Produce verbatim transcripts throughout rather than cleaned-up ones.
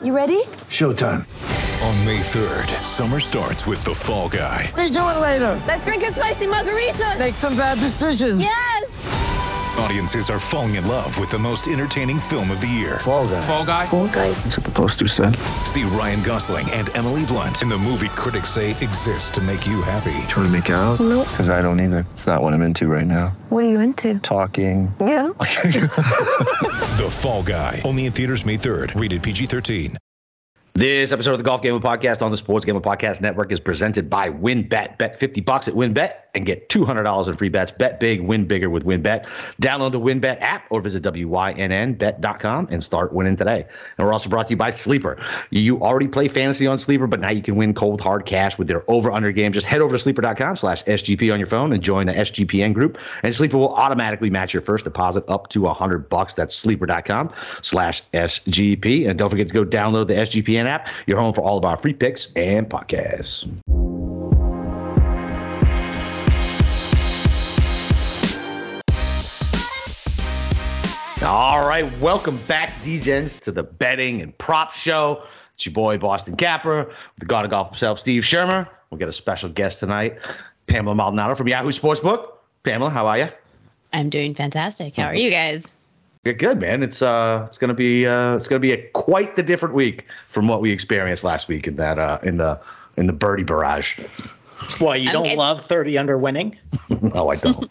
You ready? Showtime. On May third, summer starts with The Fall Guy. Let's do it later. Let's drink a spicy margarita. Make some bad decisions. Yes. Audiences are falling in love with the most entertaining film of the year. Fall Guy. Fall Guy? Fall Guy. That's what the poster said. See Ryan Gosling and Emily Blunt in the movie critics say exists to make you happy. Trying to make it out? Nope. Because I don't either. It's not what I'm into right now. What are you into? Talking. Yeah. The Fall Guy. Only in theaters May third. Rated P G thirteen. This episode of the Golf Gambling Podcast on the Sports Gambling Podcast Network is presented by WynnBET. Bet fifty bucks at WynnBET and get two hundred dollars in free bets. Bet big, win bigger with WynnBET. Download the WynnBET app or visit W Y N N bet dot com and start winning today. And we're also brought to you by Sleeper. You already play fantasy on Sleeper, but now you can win cold hard cash with their over-under game. Just head over to sleeper dot com slash S G P on your phone and join the S G P N group. And Sleeper will automatically match your first deposit up to one hundred bucks. That's sleeper dot com slash S G P. And don't forget to go download the S G P N app. You're home for all of our free picks and podcasts. All right, welcome back, D-Gens, to the betting and prop show. It's your boy, Boston Capper, the god of golf himself, Steve Shermer. We'll get a special guest tonight, Pamela Maldonado from Yahoo Sportsbook. Pamela, how are you? I'm doing fantastic. How are you guys? You're good, man. It's uh, it's gonna be uh, it's gonna be a quite the different week from what we experienced last week in that uh, in the in the birdie barrage. Well, you don't Okay. love thirty under winning? Oh, I don't.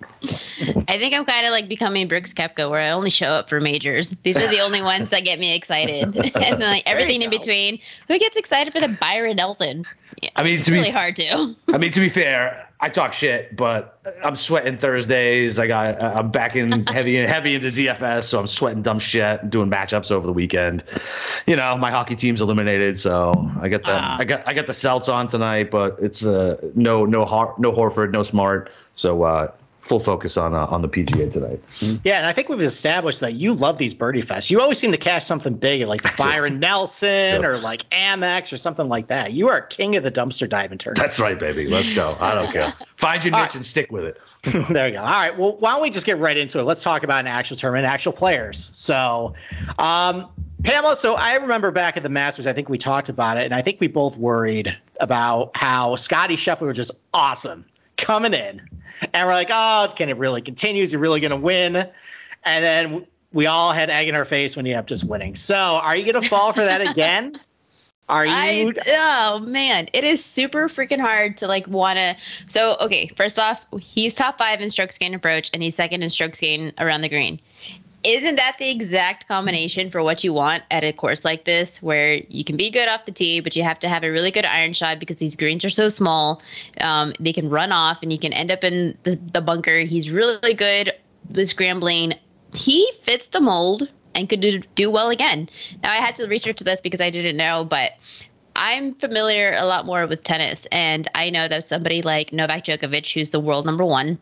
I think I'm kind of like becoming Brooks Koepka, where I only show up for majors. These are the only ones that get me excited, and then, like everything in go. between. Who gets excited for the Byron Nelson? Yeah, I mean, it's to be really hard to. I mean, to be fair, I talk shit, but I'm sweating Thursdays. I got, I'm back in heavy, heavy into D F S, so I'm sweating dumb shit, doing matchups over the weekend. You know, my hockey team's eliminated, so I got the, Ah. I got, I got the Celts on tonight, but it's uh, no, no, Har- no Horford, no Smart, so uh, full focus on uh, on the P G A tonight. Yeah, and I think we've established that you love these birdie fests. You always seem to cash something big, like the Byron Nelson Yep. or like Amex or something like that. You are king of the dumpster diving tournaments. That's right, baby. Let's go. I don't care. Find your niche right. and stick with it. There we go. All right. Well, why don't we just get right into it? Let's talk about an actual tournament, actual players. So, um, Pamela, so I remember back at the Masters, I think we talked about it, and I think we both worried about how Scottie Scheffler was just awesome coming in. And we're like, oh, can it really continue? Is he really going to win? And then we all had egg in our face when he ended up just winning. So are you going to fall for that again? Are you? I, oh man, it is super freaking hard to like want to. So okay, first off, he's top five in strokes gained approach, and he's second in strokes gained around the green. Isn't that the exact combination for what you want at a course like this, where you can be good off the tee, but you have to have a really good iron shot because these greens are so small. Um, they can run off, and you can end up in the, the bunker. He's really good with scrambling. He fits the mold and could do, do well again. Now, I had to research this because I didn't know, but I'm familiar a lot more with tennis, and I know that somebody like Novak Djokovic, who's the world number one,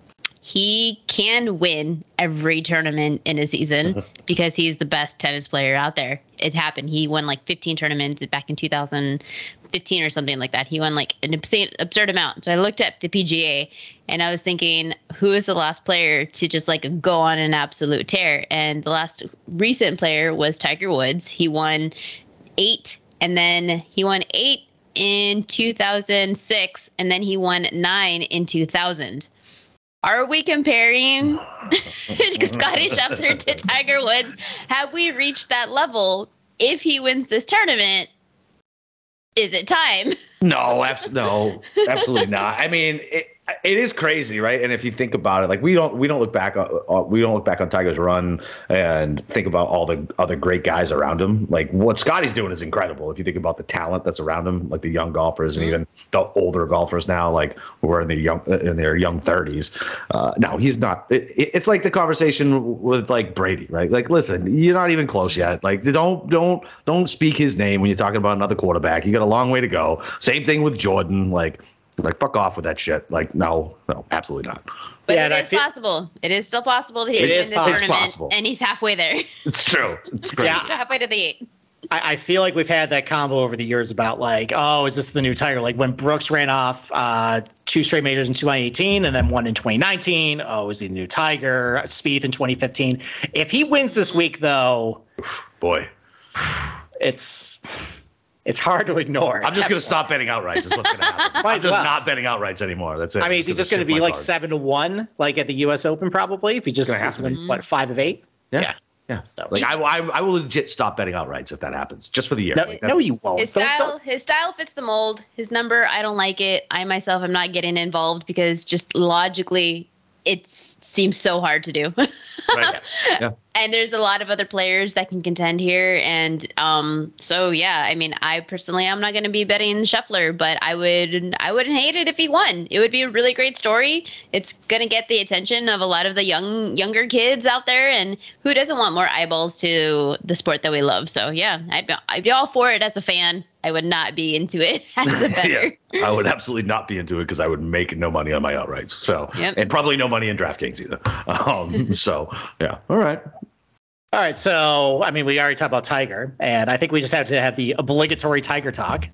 he can win every tournament in a season because he's the best tennis player out there. It happened. He won like fifteen tournaments back in two thousand fifteen or something like that. He won like an absurd, absurd amount. So I looked at the P G A and I was thinking, who is the last player to just like go on an absolute tear? And the last recent player was Tiger Woods. He won eight, and then he won eight in two thousand six, and then he won nine in two thousand. Are we comparing Scottie Scheffler to Tiger Woods? Have we reached that level? If he wins this tournament, is it time? No, abs- no, absolutely not. I mean, it, it is crazy, right? And if you think about it, like we don't we don't look back on uh, we don't look back on Tiger's run and think about all the other great guys around him. Like what Scotty's doing is incredible. If you think about the talent that's around him, like the young golfers and even the older golfers now, like who are in their young in their young thirties. Uh, no, he's not. It, it's like the conversation with like Brady, right? Like, listen, you're not even close yet. Like, don't don't don't speak his name when you're talking about another quarterback. You got a long way to go. Same thing with Jordan. Like. Like, fuck off with that shit. Like, no, no, absolutely not. But Yeah, it and I is feel- possible. It is still possible that he It can win is this possible. It's tournament, possible. and he's halfway there. It's true. It's crazy. Yeah. He's halfway to the eight. I, I feel like we've had that combo over the years about like, oh, is this the new Tiger? Like when Brooks ran off uh, two straight majors in twenty eighteen and then one in twenty nineteen. Oh, is he the new Tiger? Spieth in twenty fifteen. If he wins this week, though, Boy. it's it's hard to ignore. I'm just going to stop betting outrights. Is what's going to happen. Might I'm as just well. not betting outrights anymore. That's it. I mean, is he just going to be like card. seven to one, like at the U S Open, probably? If he just It's gonna have is to win, be. what five of eight? Yeah. yeah. Yeah. So Like I, I, I will legit stop betting outrights if that happens, just for the year. no, Like, no, that's- you won't. His Don't- style, don't- his style fits the mold. His number, I don't like it. I myself am not getting involved because just logically, it seems so hard to do. Right. Yeah. And there's a lot of other players that can contend here, and um, so yeah. I mean, I personally, I'm not going to be betting Scheffler, but I would, I wouldn't hate it if he won. It would be a really great story. It's going to get the attention of a lot of the young, younger kids out there, and who doesn't want more eyeballs to the sport that we love? So yeah, I'd be, I'd be all for it as a fan. I would not be into it as a bettor. Yeah, I would absolutely not be into it because I would make no money on my outrights. So, Yep. and probably no money in DraftKings either. Um, so, yeah. All right. All right, so I mean, we already talked about Tiger, and I think we just have to have the obligatory Tiger talk.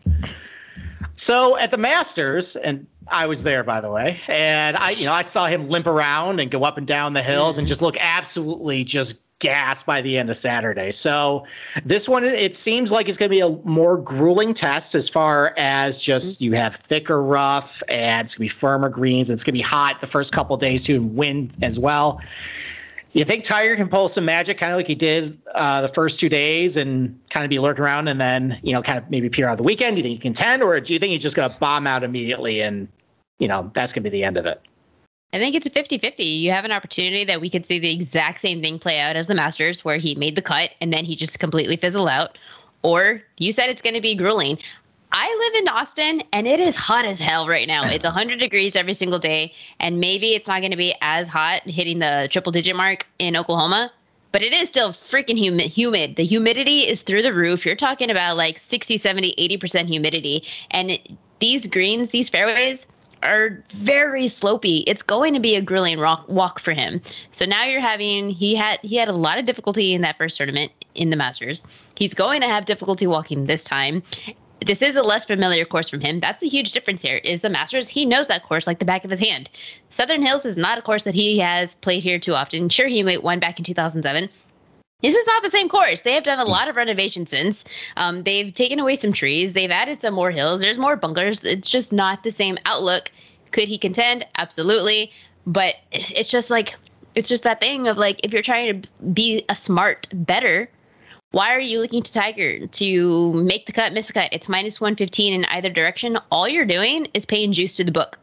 So at the Masters, and I was there, by the way, and I, you know, I saw him limp around and go up and down the hills and just look absolutely just gassed by the end of Saturday. So this one, it seems like it's going to be a more grueling test as far as just you have thicker rough and it's going to be firmer greens. And it's going to be hot the first couple of days too, and wind as well. You think Tiger can pull some magic, kind of like he did uh, the first two days, and kind of be lurking around, and then you know, kind of maybe appear on the weekend? Do you think he can contend, or do you think he's just going to bomb out immediately, and you know that's going to be the end of it? I think it's a fifty-fifty. You have an opportunity that we could see the exact same thing play out as the Masters, where he made the cut and then he just completely fizzled out. Or you said it's going to be grueling. I live in Austin, and it is hot as hell right now. It's one hundred degrees every single day, and maybe it's not going to be as hot hitting the triple-digit mark in Oklahoma, but it is still freaking humid. humid. The humidity is through the roof. You're talking about like sixty, seventy, eighty percent humidity, and it, these greens, these fairways, are very slopey. It's going to be a grueling rock walk for him. So now you're having, he had he had a lot of difficulty in that first tournament in the Masters. He's going to have difficulty walking this time. This is a less familiar course from him. That's the huge difference here is the Masters. He knows that course like the back of his hand. Southern Hills is not a course that he has played here too often. Sure, he won back in two thousand seven. This is not the same course. They have done a lot of renovation since. Um, they've taken away some trees. They've added some more hills. There's more bunkers. It's just not the same outlook. Could he contend? Absolutely. But it's just like, it's just that thing of like, if you're trying to be a smart bettor, why are you looking to Tiger to make the cut, miss the cut? It's minus one fifteen in either direction. All you're doing is paying juice to the book.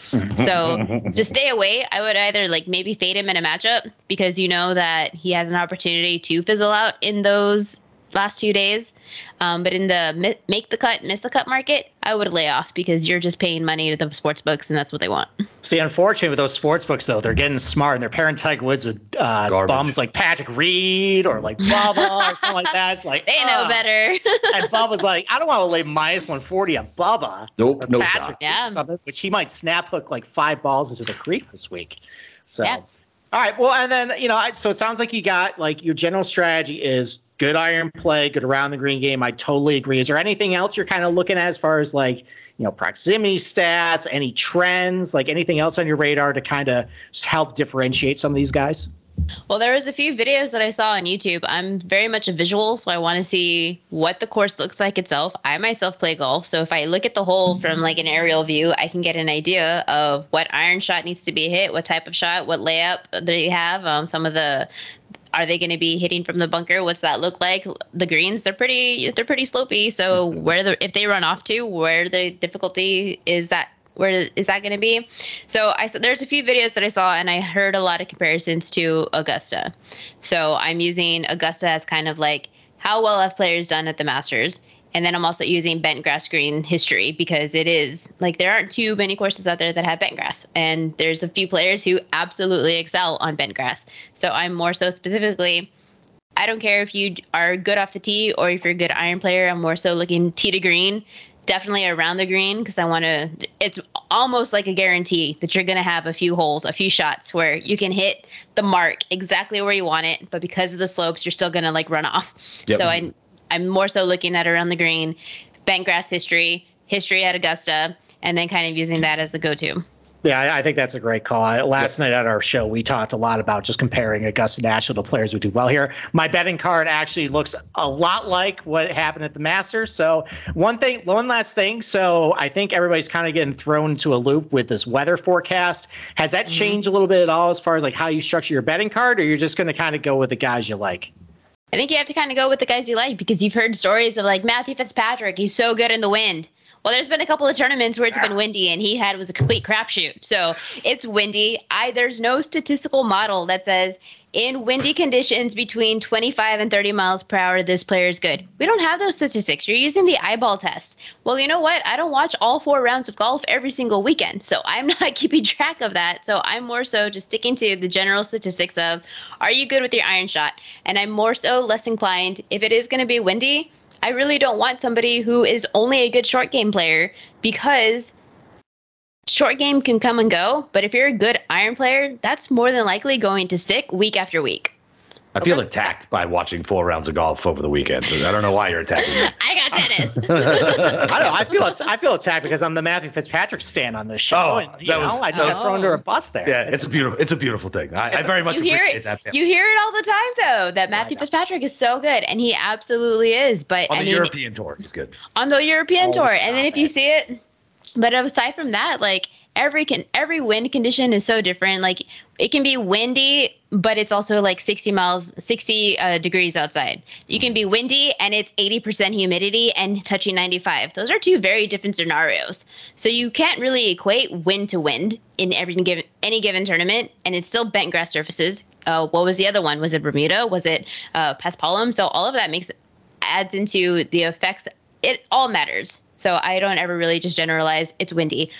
So just stay away. I would either like maybe fade him in a matchup because you know that he has an opportunity to fizzle out in those last two days. Um, but in the mi- make the cut, miss the cut market, I would lay off because you're just paying money to the sports books and that's what they want. See, unfortunately, with those sports books, though, they're getting smart and they're pairing Tiger Woods with uh, Garbage. bums like Patrick Reed or like Bubba or something like that. It's like, They know uh, better. And Bubba's like, I don't want to lay minus one forty on Bubba. Nope, or no Patrick shot. Reed Yeah. or something, which he might snap hook like five balls into the creek this week. So, Yeah. all right. Well, and then, you know, I- so it sounds like you got like your general strategy is good iron play, good around the green game. I totally agree. Is there anything else you're kind of looking at as far as like, you know, proximity stats, any trends, like anything else on your radar to kind of help differentiate some of these guys? Well, there was a few videos that I saw on YouTube. I'm very much a visual, so I want to see what the course looks like itself. I myself play golf, so if I look at the hole from like an aerial view, I can get an idea of what iron shot needs to be hit, what type of shot, what layup they have. Um, some of the Are they going to be hitting from the bunker? What's that look like? The greens, they're pretty, they're pretty slopey. So where the, if they run off to, where the difficulty is that, where is that going to be? So I said, there's a few videos that I saw and I heard a lot of comparisons to Augusta. So I'm using Augusta as kind of like how well have players done at the Masters. And then I'm also using bent grass green history because it is like there aren't too many courses out there that have bent grass. And there's a few players who absolutely excel on bent grass. So I'm more so specifically, I don't care if you are good off the tee or if you're a good iron player. I'm more so looking tee to green, definitely around the green because I want to, it's almost like a guarantee that you're going to have a few holes, a few shots where you can hit the mark exactly where you want it. But because of the slopes, you're still going to like run off. Yep. So I I'm more so looking at around the green, bent grass history, history at Augusta, and then kind of using that as the go-to. Yeah, I, I think that's a great call. I, last yep. night at our show, we talked a lot about just comparing Augusta National to players who do well here. My betting card actually looks a lot like what happened at the Masters. So one thing, one last thing. So I think everybody's kind of getting thrown into a loop with this weather forecast. Has that mm-hmm. changed a little bit at all as far as like how you structure your betting card, or you're just going to kind of go with the guys you like? I think you have to kind of go with the guys you like, because you've heard stories of like Matthew Fitzpatrick. He's so good in the wind. Well, there's been a couple of tournaments where it's been windy and he had was a complete crapshoot. So it's windy. I there's no statistical model that says in windy conditions between twenty-five and thirty miles per hour, this player is good. We don't have those statistics. You're using the eyeball test. Well, you know what? I don't watch all four rounds of golf every single weekend, so I'm not keeping track of that. So I'm more so just sticking to the general statistics of, are you good with your iron shot? And I'm more so less inclined, if it is going to be windy, I really don't want somebody who is only a good short game player, because short game can come and go. But if you're a good iron player, that's more than likely going to stick week after week. I feel okay. attacked by watching four rounds of golf over the weekend. I don't know why you're attacking me. I got tennis. I don't know. I feel it's, I feel attacked because I'm the Matthew Fitzpatrick stand on this show. Oh, and, you know, was, I just got thrown under a bus there. Yeah, it's, it's a beautiful, it's a beautiful thing. I, I very much appreciate it, that. You hear it all the time, though, that Matthew Fitzpatrick is so good, and he absolutely is. But on I the mean, European tour, he's good. On the European oh, tour, and then if it. you see it, but aside from that, like. Every can every wind condition is so different. Like it can be windy, but it's also like sixty miles, sixty uh, degrees outside. You can be windy and it's eighty percent humidity and touching ninety-five. Those are two very different scenarios. So you can't really equate wind to wind in every given any given tournament, and it's still bent grass surfaces. Uh, what was the other one? Was it Bermuda? Was it uh, Paspalum? So all of that makes adds into the effects. It all matters. So I don't ever really just generalize. It's windy.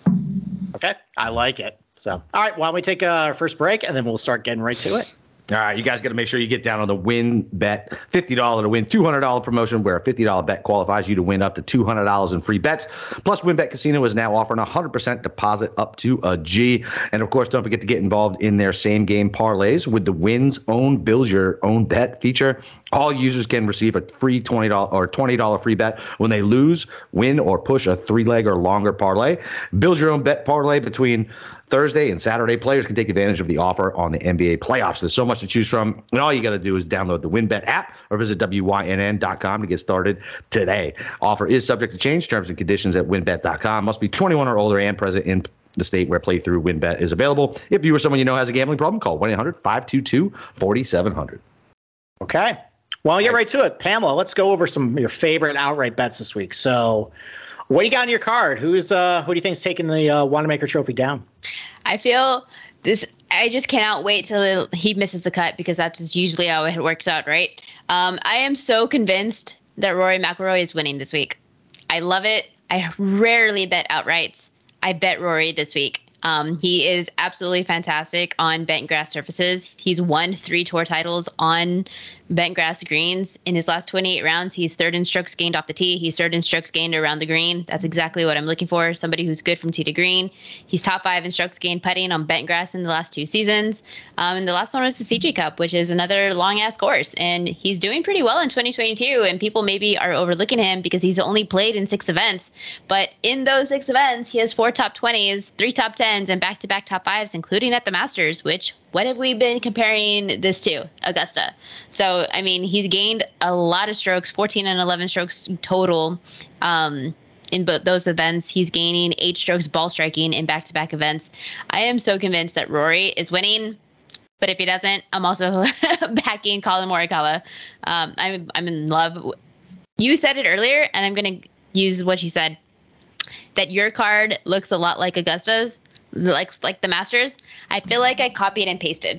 Okay, I like it. So, all right, why don't we take our first break, and then we'll start getting right to it. All right, you guys got to make sure you get down on the win bet. fifty dollars to win, two hundred dollars promotion where a fifty dollars bet qualifies you to win up to two hundred dollars in free bets. Plus, WynnBET Casino is now offering a one hundred percent deposit up to a G. And, of course, don't forget to get involved in their same-game parlays with the Wynn's own Build Your Own Bet feature. All users can receive a free twenty dollars or twenty dollars free bet when they lose, win, or push a three-leg or longer parlay. Build your own bet parlay between Thursday and Saturday. Players can take advantage of the offer on the N B A playoffs. There's so much to choose from, and all you got to do is download the WynnBET app or visit W Y N N dot com to get started today. Offer is subject to change. Terms and conditions at wynn bet dot com. Must be twenty-one or older and present in the state where playthrough WynnBET is available. If you or someone you know has a gambling problem, call one eight hundred five two two four seven zero zero. Okay. Well, get right to it. Pamela, let's go over some of your favorite outright bets this week. So what do you got on your card? Who's uh, who do you think is taking the uh, Wanamaker Trophy down? I feel this. I just cannot wait till he misses the cut, because that's just usually how it works out, right? Um, I am so convinced that Rory McIlroy is winning this week. I love it. I rarely bet outrights. I bet Rory this week. Um, he is absolutely fantastic on bent grass surfaces. He's won three tour titles on bent grass greens. In his last twenty-eight rounds, he's third in strokes gained off the tee. He's third in strokes gained around the green. That's exactly what I'm looking for, somebody who's good from tee to green. He's top five in strokes gained putting on bent grass in the last two seasons. Um, and the last one was the C J Cup, which is another long-ass course. And he's doing pretty well in twenty twenty-two, and people maybe are overlooking him because he's only played in six events. But in those six events, he has four top twenties, three top tens, and back-to-back top fives, including at the Masters, which what have we been comparing this to? Augusta. So, I mean, he's gained a lot of strokes, fourteen and eleven strokes total um, in both those events. He's gaining eight strokes ball striking in back-to-back events. I am so convinced that Rory is winning. But if he doesn't, I'm also backing Colin Morikawa. Um, I'm I'm in love. You said it earlier, and I'm going to use what you said, that your card looks a lot like Augusta's, like like the Masters. I feel like I copied and pasted.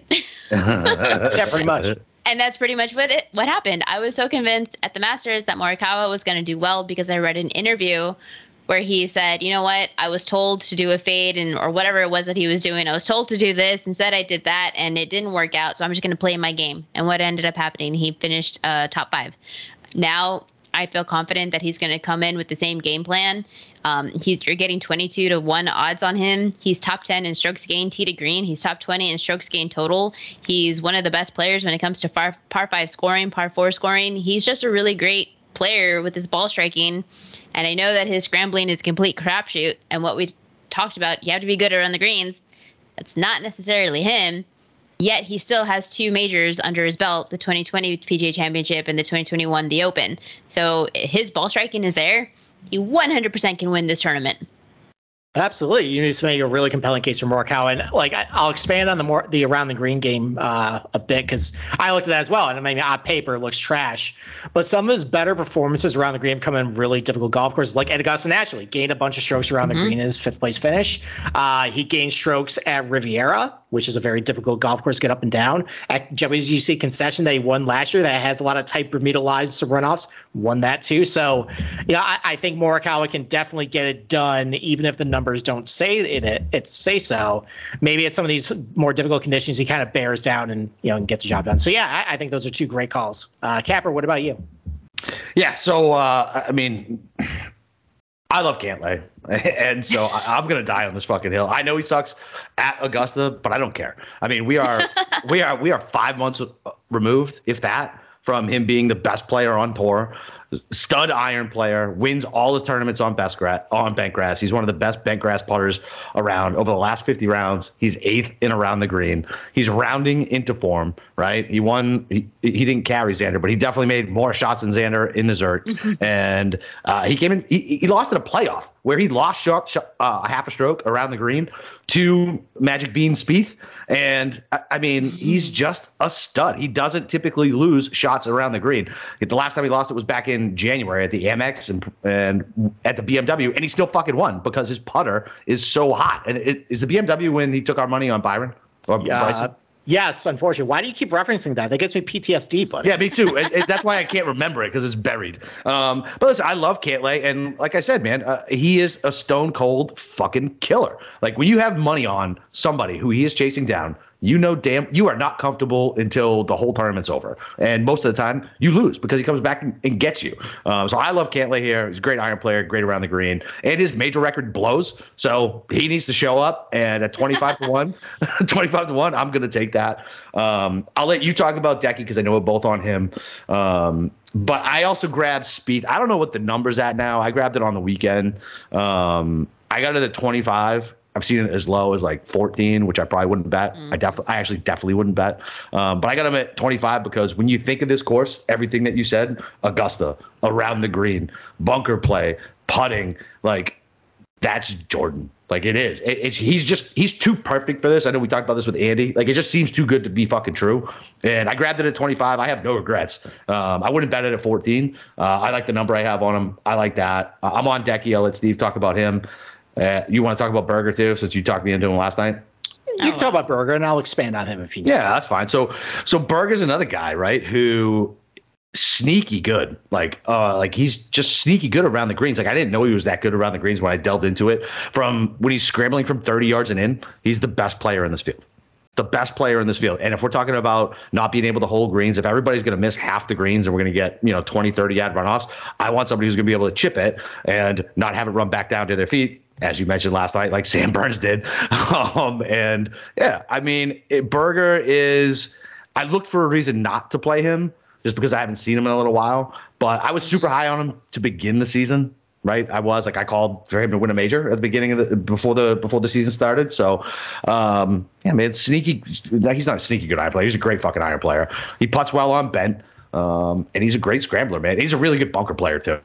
Yeah, pretty much. And that's pretty much what it what happened. I was so convinced at the Masters that Morikawa was going to do well because I read an interview where he said, you know what, I was told to do a fade and or whatever it was that he was doing. I was told to do this. Instead, I did that, and it didn't work out. So I'm just going to play my game. And what ended up happening, he finished uh, top five. Now I feel confident that he's going to come in with the same game plan. Um, he's, you're getting twenty-two to one odds on him. He's top ten in strokes gained tee to green. He's top twenty in strokes gained total. He's one of the best players when it comes to par, par five scoring, par four scoring. He's just a really great player with his ball striking. And I know that his scrambling is a complete crapshoot. And what we talked about, you have to be good around the greens. That's not necessarily him. Yet he still has two majors under his belt, the twenty twenty P G A Championship and the twenty twenty-one The Open. So his ball striking is there. He one hundred percent can win this tournament. Absolutely. You just make a really compelling case for Morikawa. And like, I, I'll expand on the more the around the green game uh, a bit, because I looked at that as well. And I mean, on paper, it looks trash. But some of his better performances around the green come in really difficult golf courses, like at Augusta National. He gained a bunch of strokes around mm-hmm. the green in his fifth place finish. Uh, he gained strokes at Riviera, which is a very difficult golf course to get up and down. At W G C Concession that he won last year, that has a lot of tight Bermuda lies to runoffs, won that too. So, yeah, I, I think Morikawa can definitely get it done, even if the numbers don't say it. It, it say so. Maybe at some of these more difficult conditions, he kind of bears down and you know and gets the job done. So yeah, I, I think those are two great calls. Uh, Capper, what about you? Yeah, so uh, I mean, I love Cantlay, and so I, I'm gonna die on this fucking hill. I know he sucks at Augusta, but I don't care. I mean, we are we are we are five months removed, if that, from him being the best player on tour, stud iron player, wins all his tournaments on best grass, on bent grass. He's one of the best bent grass putters around. Over the last fifty rounds, he's eighth in around the green. He's rounding into form, right? He won. He, he didn't carry Xander, but he definitely made more shots than Xander in the Zurich. And uh, he came in. He, he lost in a playoff where he lost shot, shot, uh, a half a stroke around the green to Magic Bean Spieth. And I, I mean, he's just a stud. He doesn't typically lose shots around the green. The last time he lost it was back in January at the Amex and and at the B M W, and he still fucking won because his putter is so hot. And it, is the B M W when he took our money on Byron or yeah. Bryson? Yes, unfortunately. Why do you keep referencing that? That gets me P T S D, buddy. Yeah, me too. it, it, that's why I can't remember it, because it's buried. Um, but listen, I love Cantlay, and like I said, man, uh, he is a stone cold fucking killer. Like when you have money on somebody who he is chasing down, you know, damn, you are not comfortable until the whole tournament's over. And most of the time, you lose because he comes back and, and gets you. Um, so I love Cantlay here. He's a great iron player, great around the green. And his major record blows. So he needs to show up. And at twenty-five to one, twenty-five to one, I'm going to take that. Um, I'll let you talk about Decky because I know we're both on him. Um, but I also grabbed Spieth. I don't know what the number's at now. I grabbed it on the weekend. Um, I got it at twenty-five. I've seen it as low as like fourteen, which I probably wouldn't bet. Mm. I definitely, I actually definitely wouldn't bet. Um, but I got him at twenty-five because when you think of this course, everything that you said, Augusta, around the green, bunker play, putting, like that's Jordan. Like it is. It, it's he's just he's too perfect for this. I know we talked about this with Andy. Like it just seems too good to be fucking true. And I grabbed it at twenty-five. I have no regrets. Um, I wouldn't bet it at fourteen. Uh, I like the number I have on him. I like that. Uh, I'm on Decky. I'll let Steve talk about him. Uh, you want to talk about Berger too, since you talked me into him last night? You can talk about Berger, and I'll expand on him if you need. Yeah, that's fine. So, so Berger's another guy, right? Who sneaky good, like, uh, like he's just sneaky good around the greens. Like I didn't know he was that good around the greens when I delved into it. From when he's scrambling from thirty yards and in, he's the best player in this field. The best player in this field. And if we're talking about not being able to hold greens, if everybody's going to miss half the greens and we're going to get, you know, twenty, thirty yard runoffs, I want somebody who's going to be able to chip it and not have it run back down to their feet, as you mentioned last night, like Sam Burns did. um, and yeah, I mean, it, Berger is, I looked for a reason not to play him just because I haven't seen him in a little while, but I was super high on him to begin the season. Right, I was like I called for him to win a major at the beginning of the before the before the season started. So, um, yeah, man, sneaky. He's not a sneaky good iron player. He's a great fucking iron player. He putts well on bent, um, and he's a great scrambler, man. He's a really good bunker player too.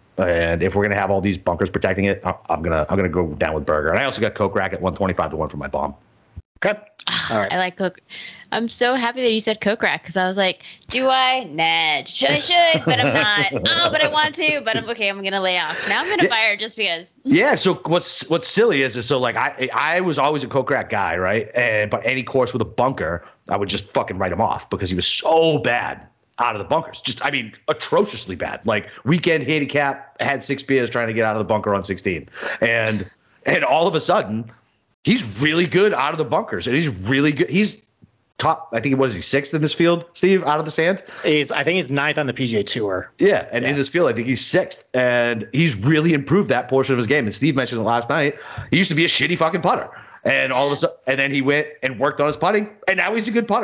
And if we're gonna have all these bunkers protecting it, I'm gonna I'm gonna go down with Berger. And I also got Kokrak at one twenty-five to one for my bomb. Okay. All right. I like Coke. I'm so happy that you said Kokrak because I was like, do I? Nah, should I should, but I'm not. Oh, but I want to, but I'm okay. I'm gonna lay off. Now I'm gonna yeah. fire just because. Yeah. So what's what's silly is is so like I I was always a Kokrak guy, right? And but any course with a bunker, I would just fucking write him off because he was so bad out of the bunkers. Just I mean, atrociously bad. Like weekend handicap, had six beers trying to get out of the bunker on sixteen, and and all of a sudden. He's really good out of the bunkers, and he's really good. He's top. I think what is he sixth in this field, Steve, out of the sand? He's. I think he's ninth on the P G A Tour. Yeah, and yeah. in this field, I think he's sixth, and he's really improved that portion of his game. And Steve mentioned it last night. He used to be a shitty fucking putter, and all of a sudden, and then he went and worked on his putting, and now he's a good putter.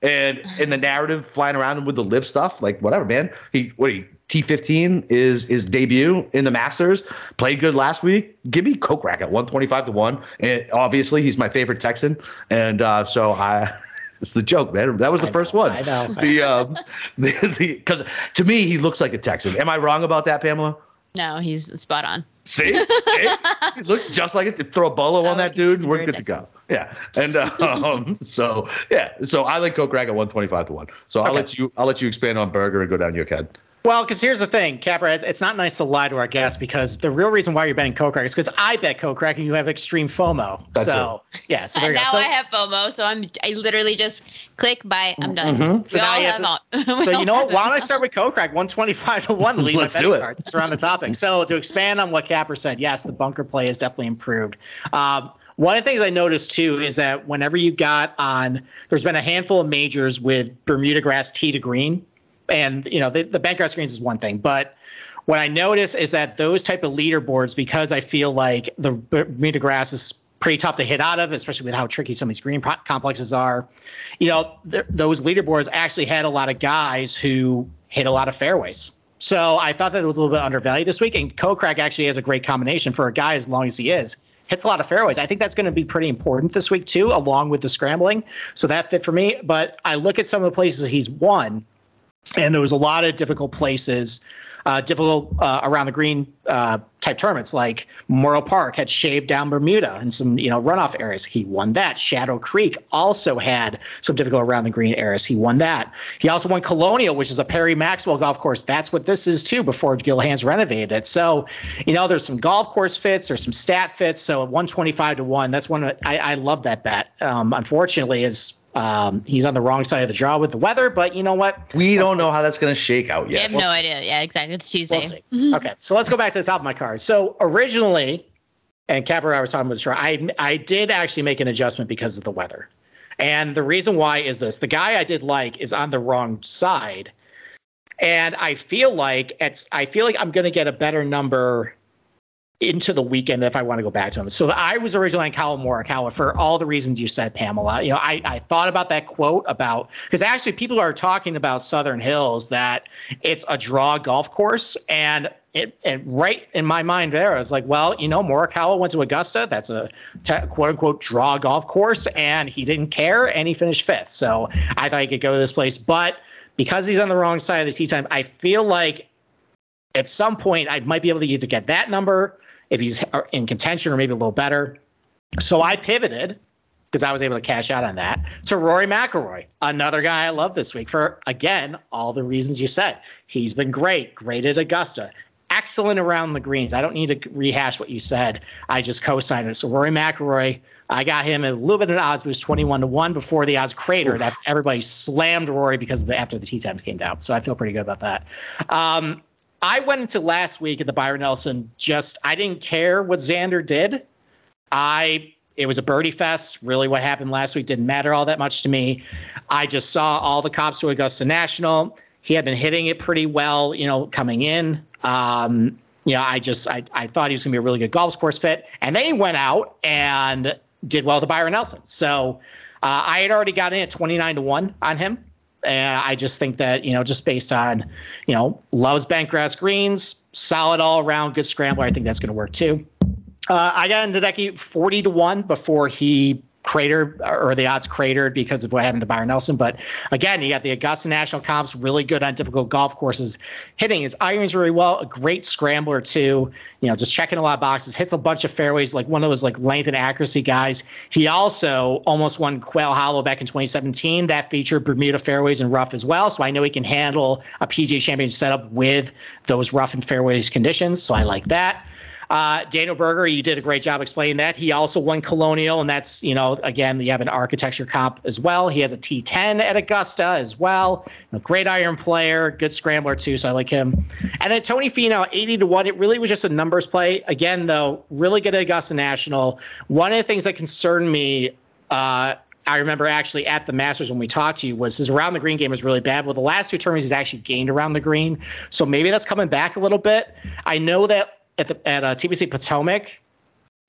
And in the narrative flying around with the live stuff, like whatever, man. He what he T fifteen is his debut in the Masters. Played good last week. Give me Kokrak at one twenty-five to one. And obviously, he's my favorite Texan. And uh, so I, it's the joke, man. That was the I first know, one. I know. The um, the because to me, he looks like a Texan. Am I wrong about that, Pamela? No, he's spot on. See, See? He looks just like it. Throw a bolo on that dude, and we're good to Texan. go. Yeah, and um, so yeah, so I like Kokrak at one twenty-five to one. So I'll Okay. let you, I'll let you expand on Berger and go down your head. Well, because here's the thing, Capra, it's, it's not nice to lie to our guests because the real reason why you're betting Kokrak is because I bet Kokrak and you have extreme FOMO. That's so, yeah, so there And you go. now So, I have FOMO, so I'm I literally just click buy. I'm done. Mhm. So We now all you have have all. so you know what? Why don't I start with Kokrak, one twenty-five to one, leave my Let's betting do it. cards. It's around the topic. So to expand on what Capper said, yes, the bunker play has definitely improved. Um, one of the things I noticed too is that whenever you got on, there's been a handful of majors with Bermuda grass tee to green. And, you know, the, the bentgrass greens is one thing, but what I notice is that those type of leaderboards, because I feel like the Bermuda grass is pretty tough to hit out of, especially with how tricky some of these green pro- complexes are, you know, th- those leaderboards actually had a lot of guys who hit a lot of fairways. So I thought that it was a little bit undervalued this week. And Kokrak actually has a great combination for a guy as long as he is. Hits a lot of fairways. I think that's going to be pretty important this week, too, along with the scrambling. So that fit for me. But I look at some of the places he's won. And there was a lot of difficult places, uh, difficult uh, around the green uh, type tournaments, like Memorial Park had shaved down Bermuda and some, you know, runoff areas. He won that. Shadow Creek also had some difficult around the green areas. He won that. He also won Colonial, which is a Perry Maxwell golf course. That's what this is too before Gil Hands renovated it. So, you know, there's some golf course fits, there's some stat fits. So at one twenty-five to one, that's one I, I love that bet. Um, unfortunately, is Um, he's on the wrong side of the draw with the weather, but you know what? We don't know how that's going to shake out I yet. have We'll no see. idea. Yeah, exactly. It's Tuesday. We'll see. Okay, so let's go back to the top of my card. So originally, and Capper, I was talking about the draw, I, I did actually make an adjustment because of the weather. And the reason why is this. The guy I did like is on the wrong side. And I feel like it's I feel like I'm going to get a better number into the weekend if I want to go back to him. So I was originally on Colin Morikawa for all the reasons you said, Pamela. You know, I, I thought about that quote about, because actually people are talking about Southern Hills, that it's a draw golf course. And it, and right in my mind there, I was like, well, you know, Morikawa went to Augusta. That's a t- quote unquote draw golf course. And he didn't care and he finished fifth. So I thought he could go to this place. But because he's on the wrong side of the tee time, I feel like at some point I might be able to either get that number if he's in contention or maybe a little better. So I pivoted, because I was able to cash out on that, to Rory McIlroy, another guy I love this week for, again, all the reasons you said. He's been great, great at Augusta, excellent around the greens. I don't need to rehash what you said. I just co-signed it. So Rory McIlroy, I got him at a little bit of an odds boost, twenty-one to one before the odds cratered. Oof. Everybody slammed Rory because of the, after the tee times came down. So I feel pretty good about that. Um, I went into last week at the Byron Nelson just, I didn't care what Xander did. I, it was a birdie fest. Really what happened last week didn't matter all that much to me. I just saw all the comps to Augusta National. He had been hitting it pretty well, you know, coming in. Um, you know, I just, I, I thought he was going to be a really good golf course fit. And then he went out and did well with the Byron Nelson. So uh, I had already got in at twenty-nine to one on him. And I just think that, you know, just based on, you know, loves bentgrass greens, solid all around, good scrambler, I think that's going to work too. Uh, I got into Hideki forty to one before he cratered, or the odds cratered because of what happened to Byron Nelson. But again, you got the Augusta National comps, really good on difficult golf courses, hitting his irons really well, a great scrambler too, you know, just checking a lot of boxes, hits a bunch of fairways, like one of those like length and accuracy guys. He also almost won Quail Hollow back in twenty seventeen. That featured Bermuda fairways and rough as well. So I know he can handle a P G A Championship setup with those rough and fairways conditions. So I like that. Uh, Daniel Berger, you did a great job explaining that. He also won Colonial, and that's, you know, again, you have an architecture comp as well. He has a T ten at Augusta as well. A great iron player, good scrambler too, so I like him. And then Tony Finau, eighty to one. It really was just a numbers play. Again, though, really good at Augusta National. One of the things that concerned me, uh, I remember actually at the Masters when we talked to you, was his around the green game was really bad. Well, the last two tournaments he's actually gained around the green, so maybe that's coming back a little bit. I know that At the at uh, T B C Potomac,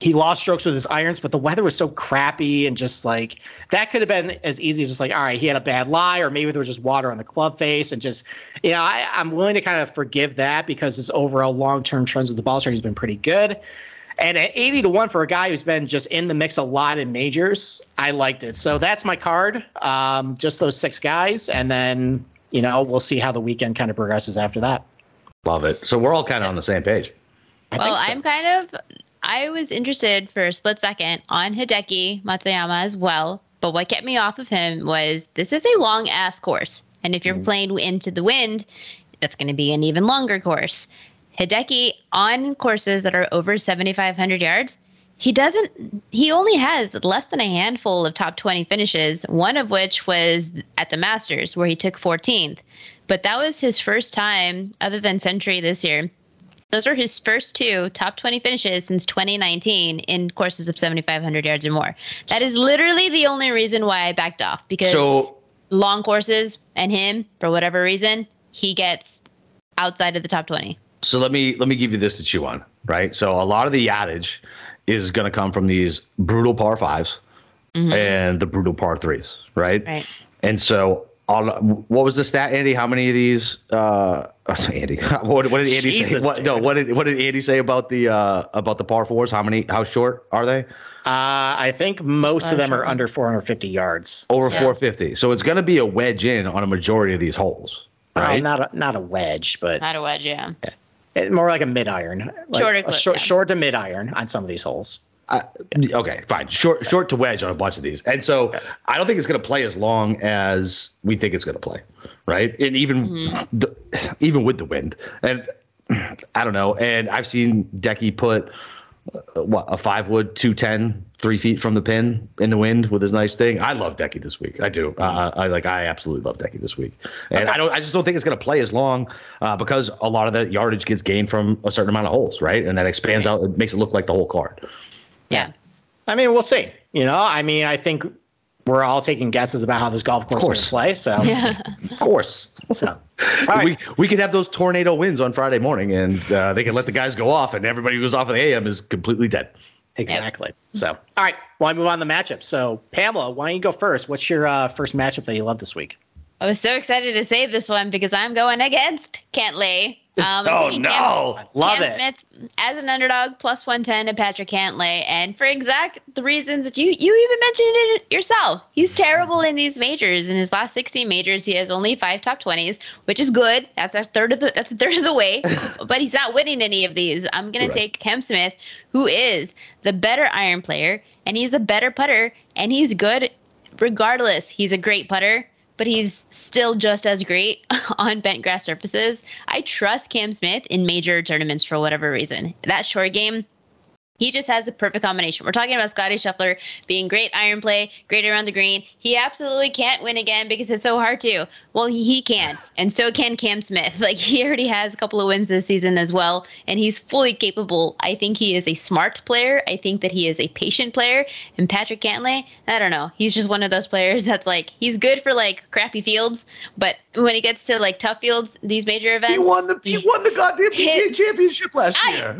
he lost strokes with his irons, but the weather was so crappy and just like that could have been as easy as just like, all right, he had a bad lie, or maybe there was just water on the club face and just, you know, I, I'm willing to kind of forgive that because his overall long-term trends with the ball striking has been pretty good. And at eighty to one for a guy who's been just in the mix a lot in majors, I liked it. So that's my card. Um, just those six guys. And then, you know, we'll see how the weekend kind of progresses after that. Love it. So we're all kind of on the same page. I Well, think so. I'm kind of, I was interested for a split second on Hideki Matsuyama as well. But what kept me off of him was this is a long ass course. And if you're Mm. playing into the wind, that's going to be an even longer course. Hideki on courses that are over seventy-five hundred yards, he doesn't, he only has less than a handful of top twenty finishes, one of which was at the Masters where he took fourteenth. But that was his first time, other than Century this year. Those are his first two top twenty finishes since twenty nineteen in courses of seventy-five hundred yards or more. That is literally the only reason why I backed off, because So long courses and him, for whatever reason, he gets outside of the top twenty. So let me let me give you this to chew on, right? So a lot of the yardage is going to come from these brutal par fives Mm-hmm. and the brutal par threes, right? Right. And so on, what was the stat, Andy? How many of these? Uh, Andy, what, what did Andy Jesus, say? What, no, dude. what did what did Andy say about the uh, about the par fours? How many? How short are they? Uh, I think most of them are Sure. under four hundred fifty yards. Over Yeah. four fifty. So it's going to be a wedge in on a majority of these holes, Well, right? not a, not a wedge, but Not a wedge, yeah. it- more like a mid iron. Like Shorter a clip, short, yeah. short to mid iron on some of these holes. Uh, okay, fine. Short, short to wedge on a bunch of these, and so I don't think it's going to play as long as we think it's going to play, right? And even, Mm-hmm. the, even with the wind, and I don't know. And I've seen Decky put uh, what a five wood two ten three feet from the pin in the wind with his nice thing. I love Decky this week. I do. Uh, I like. I absolutely love Decky this week, and I don't. I just don't think it's going to play as long uh, because a lot of that yardage gets gained from a certain amount of holes, right? And that expands out. It makes it look like the whole card. Yeah. I mean, we'll see. You know, I mean, I think we're all taking guesses about how this golf course course. will play. So, Yeah. Of course. so. all right. We we could have those tornado winds on Friday morning, and uh, they can let the guys go off, and everybody who goes off at the A M is completely dead. Exactly. So, all right. Well, I move on to the matchup. So, Pamela, why don't you go first? What's your uh, first matchup that you love this week? I was so excited to save this one because I'm going against Cantlay. Um, I'm Oh, taking no. I love Cam it. Smith as an underdog, plus one ten to Patrick Cantlay. And for exact the reasons that you, you even mentioned it yourself. He's terrible in these majors. In his last sixteen majors, he has only five top twenties, which is good. That's a third of the that's a third of the way. But he's not winning any of these. I'm gonna Right. take Cam Smith, who is the better iron player, and he's the better putter, and he's good regardless. He's a great putter, but he's still just as great on bent grass surfaces. I trust Cam Smith in major tournaments for whatever reason. That short game, he just has the perfect combination. We're talking about Scotty Scheffler being great iron play, great around the green. He absolutely can't win again because it's so hard to. Well, he, he can, and so can Cam Smith. Like, he already has a couple of wins this season as well, and he's fully capable. I think he is a smart player. I think that he is a patient player. And Patrick Cantlay, I don't know. He's just one of those players that's like, he's good for like crappy fields, but when he gets to like tough fields, these major events, He won the he won the goddamn P G A Hit- championship last I- year.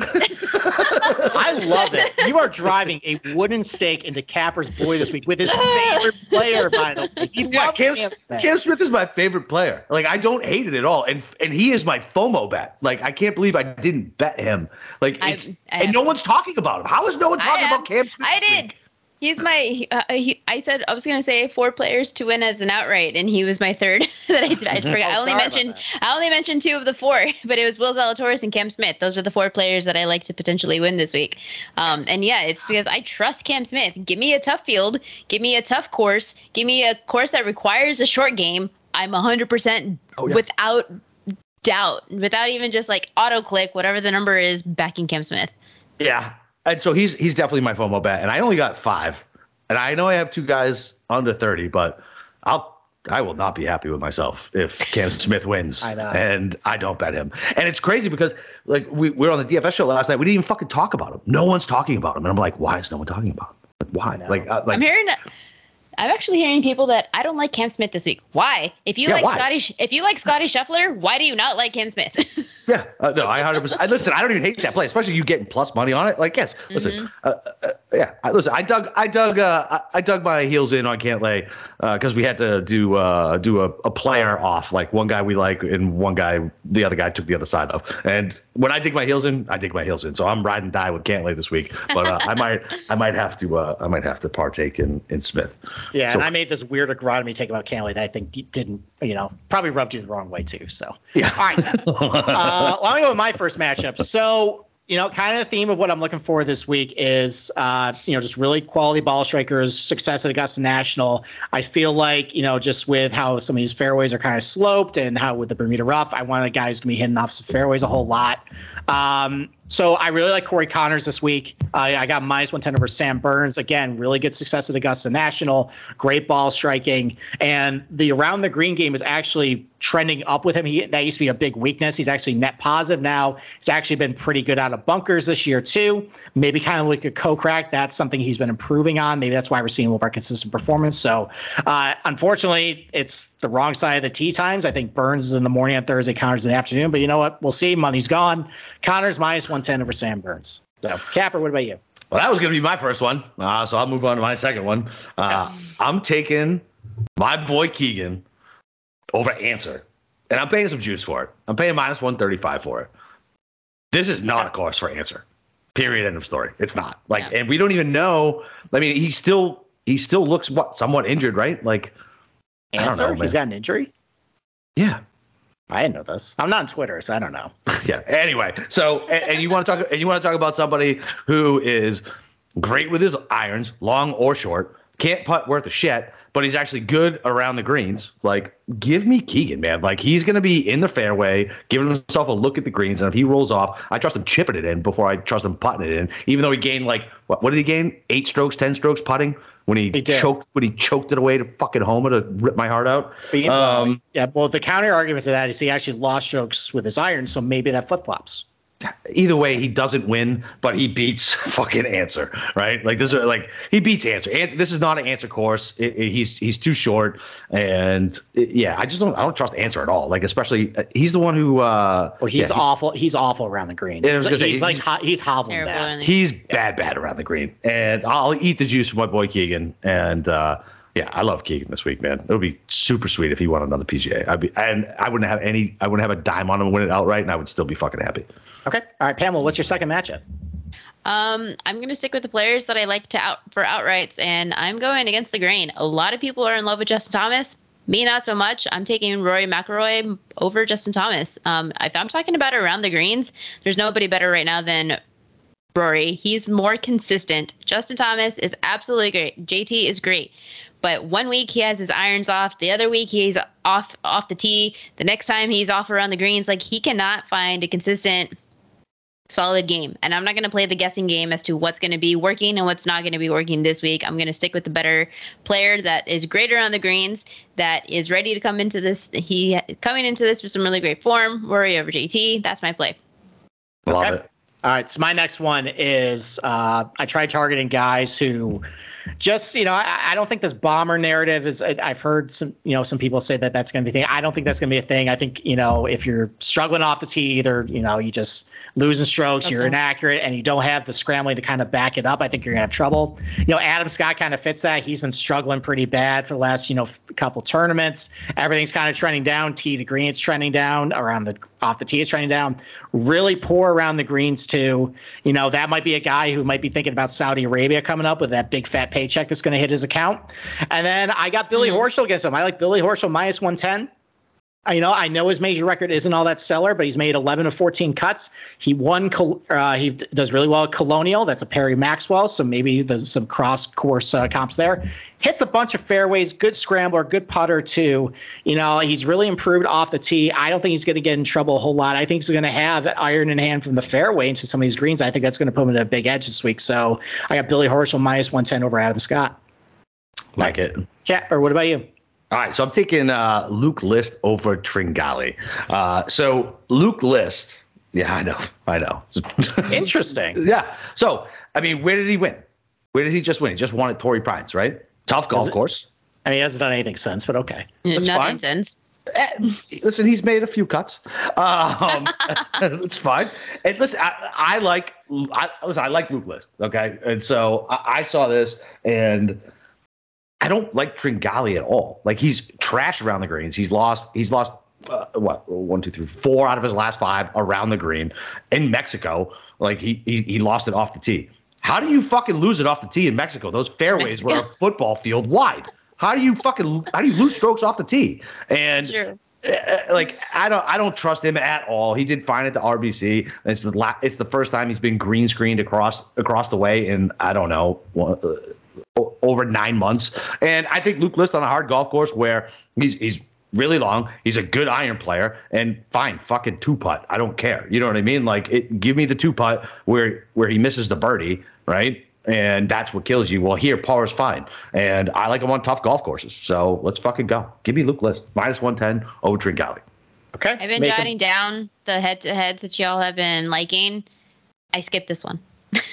I love it. You are driving a wooden stake into Capper's boy this week with his favorite player, by the way. He Yeah, loves Cam, Cam Smith. Cam Smith is my favorite player. Like, I don't hate it at all, and and he is my FOMO bet. Like, I can't believe I didn't bet him. Like, I- it's, I and have- no one's talking about him. How is no one I talking am. about Cam Smith? I this did. week? He's my. Uh, he, I said I was gonna say four players to win as an outright, and he was my third. that I, I forgot. I Oh, only sorry about mentioned. I only mentioned two of the four, but it was Will Zalatoris and Cam Smith. Those are the four players that I like to potentially win this week. Um, and yeah, it's because I trust Cam Smith. Give me a tough field. Give me a tough course. Give me a course that requires a short game. I'm one hundred percent Oh, yeah. without doubt, without even just like auto click, whatever the number is, backing Cam Smith. Yeah, and so he's he's definitely my FOMO bet, and I only got five, and I know I have two guys under thirty, but I'll I will not be happy with myself if Cam Smith wins, I know. and I don't bet him. And it's crazy because like we, we were on the D F S show last night, we didn't even fucking talk about him. No one's talking about him, and I'm like, why is no one talking about him? Like, why? know. Like, uh, like I'm hearing I'm actually hearing people that I don't like Cam Smith this week. Why? If you Yeah, like why? Scotty, if you like Scotty Scheffler, why do you not like Cam Smith? Yeah, uh, no, I one hundred percent. I, listen, I don't even hate that play, especially you getting plus money on it. Like, yes, listen, Mm-hmm. uh, uh, yeah, I, listen. I dug, I dug, uh, I, I dug my heels in on Cantlay because we had to do uh, do a, a player off, like one guy we like and one guy, the other guy took the other side of. And when I dig my heels in, I dig my heels in. So I'm ride and die with Cantlay this week. But uh, I might, I might have to, uh, I might have to partake in in Smith. Yeah, So- and I made this weird agronomy take about Cantlay that I think didn't, you know, probably rubbed you the wrong way too. So Yeah. all right. uh, let me go with my first matchup. So, you know, kind of the theme of what I'm looking for this week is, uh, you know, just really quality ball strikers, success at Augusta National. I feel like, you know, just with how some of these fairways are kind of sloped and how with the Bermuda rough, I want a guy who's going to be hitting off some fairways a whole lot. Um, so I really like Corey Connors this week. Uh, I got minus one ten over Sam Burns. Again, really good success at Augusta National, great ball striking. And the around the green game is actually trending up with him. He, that used to be a big weakness. He's actually net positive now. He's actually been pretty good out of bunkers this year too. Maybe kind of like a co-crack. That's something he's been improving on. Maybe that's why we're seeing more consistent performance. So uh, unfortunately, it's the wrong side of the tee times. I think Burns is in the morning on Thursday, Connors in the afternoon. But you know what? We'll see. Money's gone. Connors minus one ten over Sam Burns. So Capper, what about you? Well, that was going to be my first one, uh, so I'll move on to my second one. Uh, I'm taking my boy Keegan over Answer, and I'm paying some juice for it. I'm paying minus one thirty-five for it. This is not a course for Answer. Period. End of story. It's not. Like, Yeah. and we don't even know. I mean, he still he still looks what somewhat injured, right? Like, I don't Answer? know, man. He's got an injury? yeah. I didn't know this. I'm not on Twitter, so I don't know. Yeah. Anyway, so and, and you want to talk and you want to talk about somebody who is great with his irons, long or short, can't putt worth a shit, but he's actually good around the greens. Like, give me Keegan, man. Like, he's going to be in the fairway, giving himself a look at the greens, and if he rolls off, I trust him chipping it in before I trust him putting it in. Even though he gained like what? What did he gain? Eight strokes, ten strokes putting when he, He did. choked when he choked it away to fucking homer to rip my heart out. But, you know, Um, yeah, well, the counter argument to that is he actually lost strokes with his irons, so maybe that flip flops. Either way, he doesn't win, but he beats fucking Answer, right? Like this is like he beats Answer. An- This is not an Answer course. It, it, he's he's too short, and it, yeah, I just don't I don't trust Answer at all. Like especially uh, he's the one who. Uh, Well, he's yeah, he- awful. He's awful around the green. Yeah, I was he's gonna say, he's like he's- ho- he's hobbling Terrible. bad. isn't he? he's bad bad around the green, and I'll eat the juice for my boy Keegan. And uh, yeah, I love Keegan this week, man. It would be super sweet if he won another P G A. I'd be and I wouldn't have any. I wouldn't have a dime on him win it outright, and I would still be fucking happy. Okay. All right, Pamela, what's your second matchup? Um, I'm gonna stick with the players that I like to out for outrights, and I'm going against the grain. A lot of people are in love with Justin Thomas. Me, not so much. I'm taking Rory McIlroy over Justin Thomas. Um, if I'm talking about around the greens, there's nobody better right now than Rory. He's more consistent. Justin Thomas is absolutely great. J T is great. But one week he has his irons off. The other week he's off off the tee. The next time he's off around the greens. Like, he cannot find a consistent solid game. And I'm not going to play the guessing game as to what's going to be working and what's not going to be working this week. I'm going to stick with the better player that is greater on the greens, that is ready to come into this. He coming into this with some really great form. Rory over J T. That's my play. Love Okay. it. All right, so my next one is uh, I try targeting guys who just, you know, I, I don't think this bomber narrative is, I, I've heard some, you know, some people say that that's going to be a thing. I don't think that's going to be a thing. I think, you know, if you're struggling off the tee, either, you know, you just losing strokes, you're inaccurate, and you don't have the scrambling to kind of back it up, I think you're going to have trouble. You know, Adam Scott kind of fits that. He's been struggling pretty bad for the last, you know, f- couple tournaments. Everything's kind of trending down. Tee to green, it's trending down. Around the off the tee, it's trending down. Really poor around the greens too. You know, that might be a guy who might be thinking about Saudi Arabia coming up with that big fat paycheck that's going to hit his account. And then I got Billy Horschel against him. I like Billy Horschel minus one ten. You know, I know his major record isn't all that stellar, but he's made eleven of fourteen cuts. He won. Uh, he d- does really well at Colonial. That's a Perry Maxwell, so maybe there's some cross course uh, comps there. Hits a bunch of fairways. Good scrambler. Good putter too. You know, he's really improved off the tee. I don't think he's going to get in trouble a whole lot. I think he's going to have that iron in hand from the fairway into some of these greens. I think that's going to put him at a big edge this week. So I got Billy Horschel minus one ten over Adam Scott. Like it. Yeah. Or what about you? All right, so I'm taking uh, Luke List over Tringali. Uh, so Luke List, yeah, I know, I know. Interesting. Yeah. So I mean, where did he win? Where did he just win? He just won at Torrey Pines, right? Tough golf it- course. I mean, he hasn't done anything since, but okay. That's Nothing fine. since. Eh, Listen, he's made a few cuts. Um, it's fine. And listen, I, I like I, listen. I like Luke List. Okay, and so I, I saw this, and I don't like Tringali at all. Like he's trash around the greens. He's lost. He's lost. Uh, what one, two, three, four out of his last five around the green in Mexico. Like he he, he lost it off the tee. How do you fucking lose it off the tee in Mexico? Those fairways Mexico. were a football field wide. How do you fucking how do you lose strokes off the tee? And Sure. uh, like I don't I don't trust him at all. He did fine at the R B C. It's the la- it's the first time he's been green screened across across the way in I don't know one, uh, over nine months. And I think Luke List on a hard golf course where he's he's really long. He's a good iron player, and fine, fucking two putt. I don't care. You know what I mean? Like, it, give me the two putt where where he misses the birdie, right? And that's what kills you. Well, here, par is fine, and I like him on tough golf courses. So let's fucking go. Give me Luke List minus one ten over Tringali. Okay. I've been Make him- jotting down the head-to-heads that y'all have been liking. I skipped this one.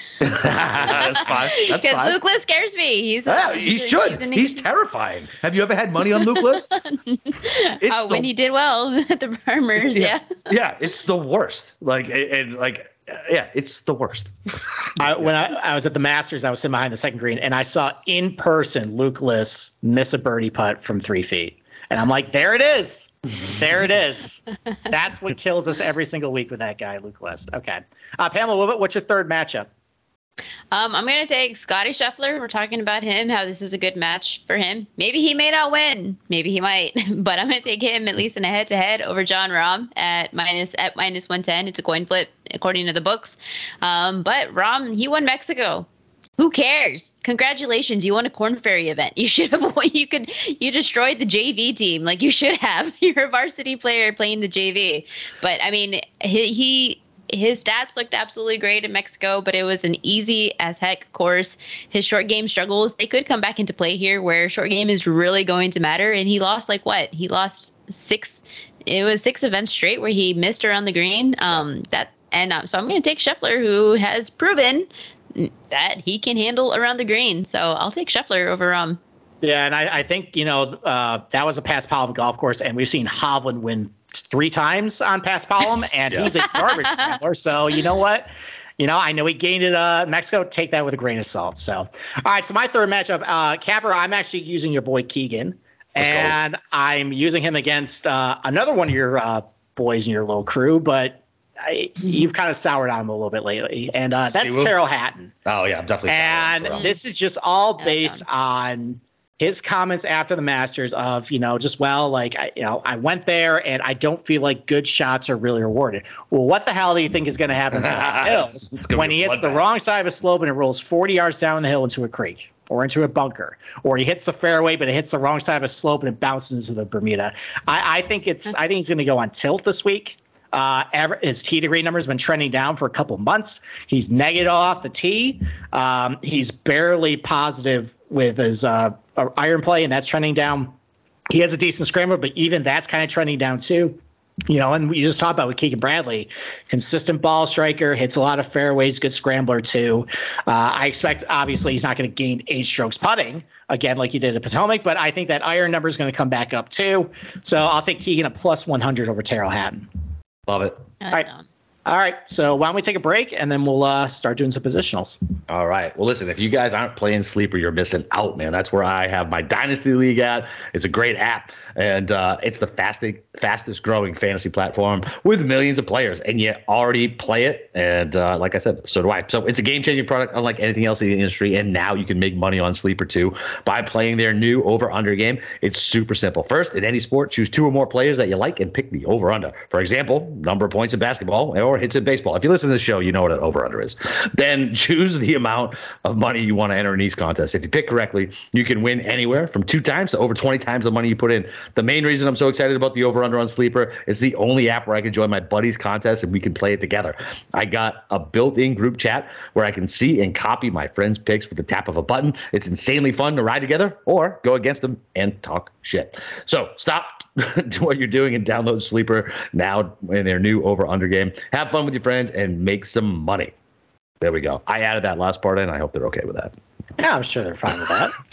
That's fine. That's Because fine. Luke List scares me. He's Yeah, he he's, should. He's, an- He's terrifying. Have you ever had money on Luke List? It's oh, the- when he did well at the Farmers, yeah. yeah, it's the worst. Like and, and like yeah, it's the worst. I, when I, I was at the Masters, I was sitting behind the second green, and I saw in person Luke List miss a birdie putt from three feet. And I'm like, there it is. There it is. That's what kills us every single week with that guy, Luke List. Okay. Uh, Pamela, what, what's your third matchup? Um, I'm going to take Scotty Scheffler. We're talking about him, how this is a good match for him. Maybe he may not win. Maybe he might. But I'm going to take him at least in a head-to-head over John Rahm at minus at minus one ten. It's a coin flip, according to the books. Um, but Rahm, he won Mexico. Who cares? Congratulations, you won a Corn Ferry event. You should have won. You could. You destroyed the J V team. Like you should have. You're a varsity player playing the J V. But I mean, he. he His stats looked absolutely great in Mexico, but it was an easy as heck course. His short game struggles, they could come back into play here where short game is really going to matter. And he lost like what? He lost six. It was six events straight where he missed around the green. Um, that and um, so I'm going to take Scheffler, who has proven that he can handle around the green. So I'll take Scheffler over um. Yeah, and I, I think, you know, uh, that was a Paspalum golf course, and we've seen Hovland win three times on Paspalum, and Yeah. he's a garbage scrambler. So you know what? You know, I know he gained it uh, Mexico. Take that with a grain of salt. So, all right, so my third matchup, uh, Capper, I'm actually using your boy Keegan, and I'm using him against uh, another one of your uh, boys in your little crew, but I, you've kind of soured on him a little bit lately, and uh, that's Siwoo? Terrell Hatton. Oh yeah, I'm definitely. And sorry. this is just all Yeah, based on his comments after the Masters of, you know, just, well, like, I, you know, I went there and I don't feel like good shots are really rewarded. Well, what the hell do you think is going to happen to the hills It's gonna when be he a hits the bloodbath. wrong side of a slope and it rolls forty yards down the hill into a creek or into a bunker, or he hits the fairway, but it hits the wrong side of a slope and it bounces into the Bermuda? I, I think it's, I think he's going to go on tilt this week. Uh, ever, his tee degree number has been trending down for a couple months. He's negative off the tee. Um, he's barely positive with his uh, iron play, and that's trending down. He has a decent scrambler, but even that's kind of trending down too. You know, and we just talked about with Keegan Bradley, consistent ball striker, hits a lot of fairways, good scrambler too. Uh, I expect, obviously, he's not going to gain eight strokes putting again like he did at Potomac, but I think that iron number is going to come back up too. So I'll take Keegan a plus one hundred over Terrell Hatton. Love it. All right. All right, so why don't we take a break and then we'll uh, start doing some positionals. All right. Well, listen, if you guys aren't playing Sleeper, you're missing out, man. That's where I have my Dynasty League at. It's a great app, and uh, it's the fastest fastest growing fantasy platform with millions of players, and you already play it. And uh, like I said, so do I. So it's a game changing product, unlike anything else in the industry. And now you can make money on Sleeper too by playing their new over under game. It's super simple. First, in any sport, choose two or more players that you like and pick the over under. For example, number of points in basketball or hits in baseball. If you listen to this show, you know what an over under is. Then choose the amount of money you want to enter in each contest. If you pick correctly, you can win anywhere from two times to over twenty times the money you put in. The main reason I'm so excited about the over under on Sleeper is the only app where I can join my buddies' contests and we can play it together. I got a built-in group chat where I can see and copy my friends' picks with the tap of a button. It's insanely fun to ride together or go against them and talk shit. So stop what you're doing and download Sleeper now in their new over under game. Have fun with your friends and make some money. There we go. I added that last part in. I hope they're okay with that. Yeah, I'm sure they're fine with that. You know,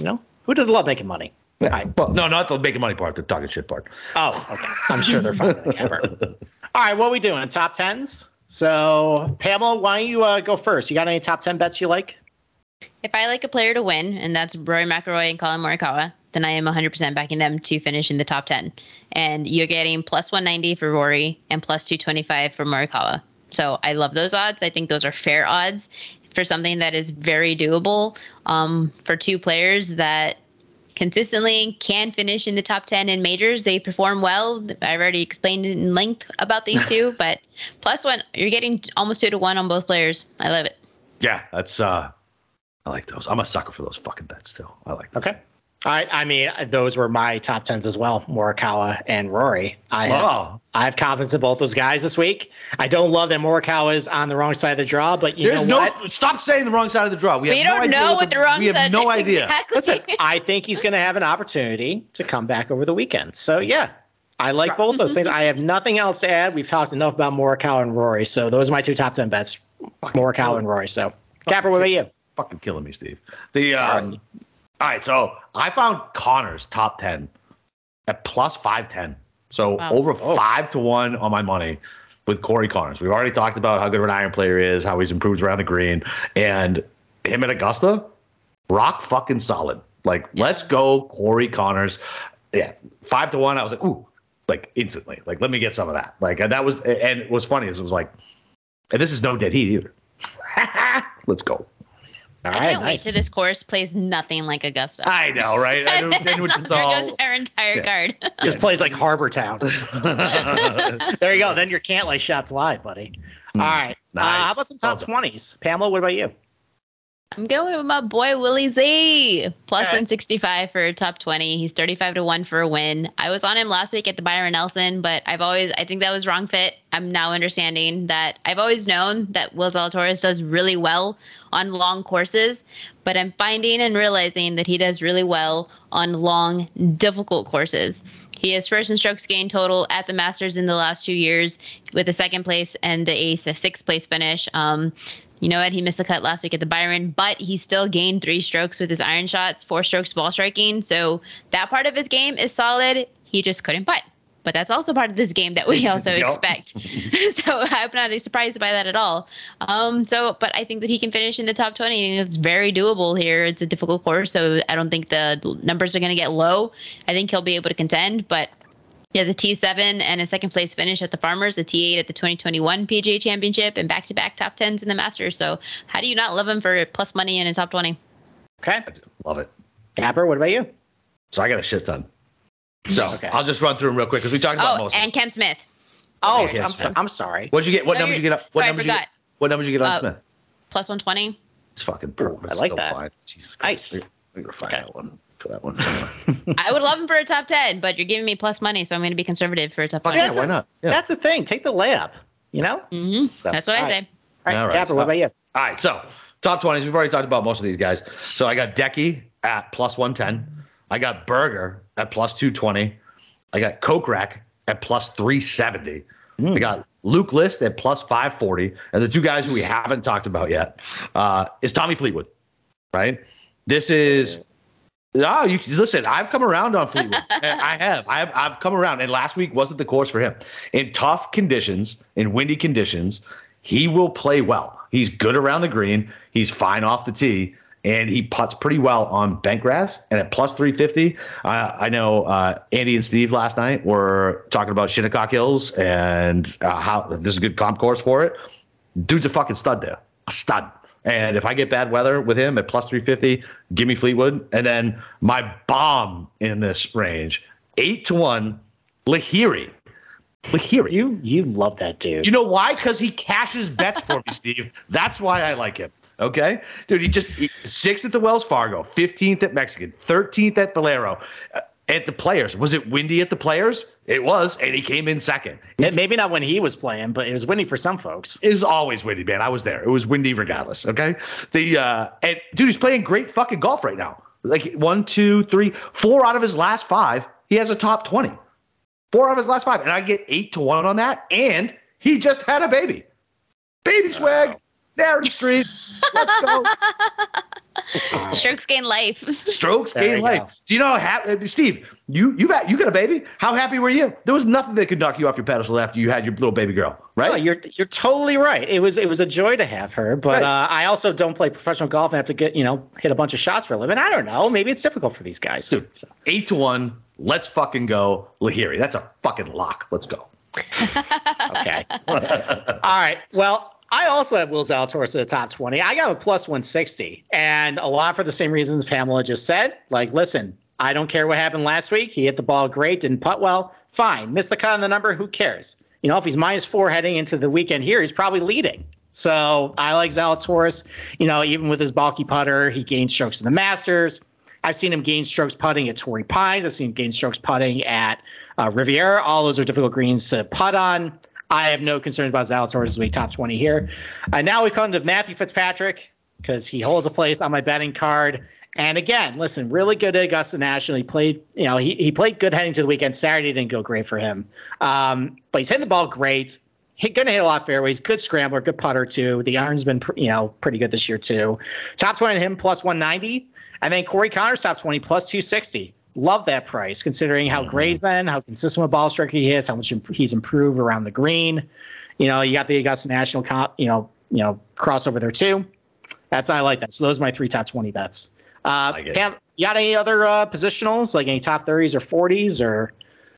Who doesn't love making money? Yeah. Right. Well, no, not the making money part, the talking shit part. Oh, okay. I'm sure they're fine with the Capper. All right, what are we doing? Top tens? So, Pamela, why don't you uh, go first? You got any top ten bets you like? If I like a player to win, and that's Rory McIlroy and Colin Morikawa, then I am one hundred percent backing them to finish in the top ten. And you're getting plus one ninety for Rory and plus two twenty-five for Morikawa. So I love those odds. I think those are fair odds for something that is very doable um, for two players that consistently can finish in the top ten in majors. They perform well. I've already explained in length about these two, but plus one, you're getting almost two to one on both players. I love it. Yeah, that's, uh, I like those. I'm a sucker for those fucking bets too. I like those. Okay. I, I mean, those were my top tens as well, Morikawa and Rory. I have, Wow. I have confidence in both those guys this week. I don't love that Morikawa is on the wrong side of the draw, but you There's know no, what? stop saying the wrong side of the draw. We, We have don't no idea know what the wrong We have side no is. idea. Exactly. Listen, I think he's going to have an opportunity to come back over the weekend. So, yeah, I like both those things. I have nothing else to add. We've talked enough about Morikawa and Rory. So those are my two top ten bets, Morikawa and Rory. So, Capper, what about you? Fucking killing me, Steve. The um, all right, so I found Connors top ten at plus five ten. So Wow. over five to one on my money with Corey Connors. We've already talked about how good of an iron player he is, how he's improved around the green, and him at Augusta, rock fucking solid. Like, let's go, Corey Connors. Yeah, five to one. I was like, ooh, like instantly. Like, let me get some of that. Like, that was, and it was funny. It was like, and this is no dead heat either. Let's go. All I right, can't nice. wait till this course plays nothing like Augusta. I know, right? I don't know what this there all. goes our entire Yeah. card. Just plays like Harbor Town. There you go. Then your can't lay shots live, buddy. All right. Uh, how Nice. about some top twenties? Pamela, what about you? I'm going with my boy Willie Z. Plus Okay. one sixty-five for a top twenty. He's thirty-five to one for a win. I was on him last week at the Byron Nelson, but I've always, I think that was wrong fit. I'm now understanding that I've always known that Will Zalatoris does really well on long courses, but I'm finding and realizing that he does really well on long, difficult courses. He is first in strokes gained total at the Masters in the last two years with a second place and a sixth place finish. Um, You know what? He missed the cut last week at the Byron, but he still gained three strokes with his iron shots, four strokes ball striking. So that part of his game is solid. He just couldn't putt. But that's also part of this game that we also Yep. expect. So I'm not surprised by that at all. Um, so, but I think that he can finish in the top twenty. It's very doable here. It's a difficult course, so I don't think the numbers are going to get low. I think he'll be able to contend, but he has a T seven and a second place finish at the Farmers, a T eight at the twenty twenty-one P G A Championship, and back-to-back top tens in the Masters. So how do you not love him for plus money in a top twenty? Okay. I do. Love it. Capper, what about you? So I got a shit ton. So Okay. I'll just run through them real quick because we talked about Oh, most. of and them. Cam Smith. Oh, Okay, I'm, yes, so, man. I'm sorry. What'd you get? What No, numbers you you're- get up? What sorry, I numbers you get? forgot. What numbers you get on Uh, Smith? Plus one twenty. It's fucking Ooh, brutal. I It's like so that. fine. Jesus Nice. Christ. We're going to find Okay. that one for that one. I would love him for a top ten, but you're giving me plus money, so I'm going to be conservative for a top Fuck ten. yeah, why not? Yeah. That's the thing. Take the layup. You know? hmm That's what I All right. say. All right, All right, Capper, what so- about you? All right, so top twenties. We've already talked about most of these guys. So I got Decky at plus one ten. I got Berger at plus two twenty. I got Kokrak at plus three seventy. Hmm. I got Luke List at plus five forty. And the two guys who we haven't talked about yet uh, is Tommy Fleetwood, right? This is no, you listen. I've come around on Fleetwood. I have. I've I've come around. And last week wasn't the course for him. In tough conditions, in windy conditions, he will play well. He's good around the green. He's fine off the tee, and he putts pretty well on bent grass. And at plus three fifty, uh, I know uh, Andy and Steve last night were talking about Shinnecock Hills and uh, how this is a good comp course for it. Dude's a fucking stud there, a stud. And if I get bad weather with him at plus three fifty, give me Fleetwood. And then my bomb in this range, eight to one, Lahiri. Lahiri. You you love that dude. You know why? Because he cashes bets for me, Steve. That's why I like him. Okay, dude. He just he, sixth at the Wells Fargo, fifteenth at Mexican, thirteenth at Valero. Uh, at the Players, was it windy at the Players? It was, and he came in second. It- Maybe not when he was playing, but it was windy for some folks. It was always windy, man. I was there. It was windy regardless. Okay. The uh, and dude, he's playing great fucking golf right now. Like one, two, three, four out of his last five, he has a top twenty. Four out of his last five, and I get eight to one on that. And he just had a baby. Baby swag. There in the street. Let's go. Strokes gain life. Strokes There gain you life. go. Do you know how happy, Steve? You you got you got a baby. How happy were you? There was nothing that could knock you off your pedestal after you had your little baby girl, right? No, you're you're totally right. It was it was a joy to have her, but Right. uh, I also don't play professional golf and have to get you know hit a bunch of shots for a living. I don't know. Maybe it's difficult for these guys. Dude, So, eight to one. Let's fucking go, Lahiri. That's a fucking lock. Let's go. okay. All right. Well, I also have Will Zalatoris at the top twenty. I got a plus one sixty, and a lot for the same reasons Pamela just said. Like, listen, I don't care what happened last week. He hit the ball great, didn't putt well. Fine. Missed the cut on the number. Who cares? You know, if he's minus four heading into the weekend here, he's probably leading. So I like Zalatoris. You know, even with his bulky putter, he gained strokes in the Masters. I've seen him gain strokes putting at Torrey Pines. I've seen him gain strokes putting at uh, Riviera. All those are difficult greens to putt on. I have no concerns about Zalatoris as we top twenty here. And now we come to Matthew Fitzpatrick because he holds a place on my betting card. And again, listen, really good at Augusta National. He played, you know, he, he played good heading to the weekend. Saturday didn't go great for him. Um, but he's hitting the ball great. He's going to hit a lot of fairways. Good scrambler, good putter too. The iron's been, you know, pretty good this year too. Top twenty to him plus one ninety. And then Corey Connors top twenty plus two sixty. Love that price considering how great he's been, how consistent with ball striker he is, how much imp- he's improved around the green. You know, you got the Augusta National comp, you know, you know, crossover there too. That's I like that. So those are my three top twenty bets. Uh, Like it. Pam, you got any other uh, positionals, like any top thirties or forties or,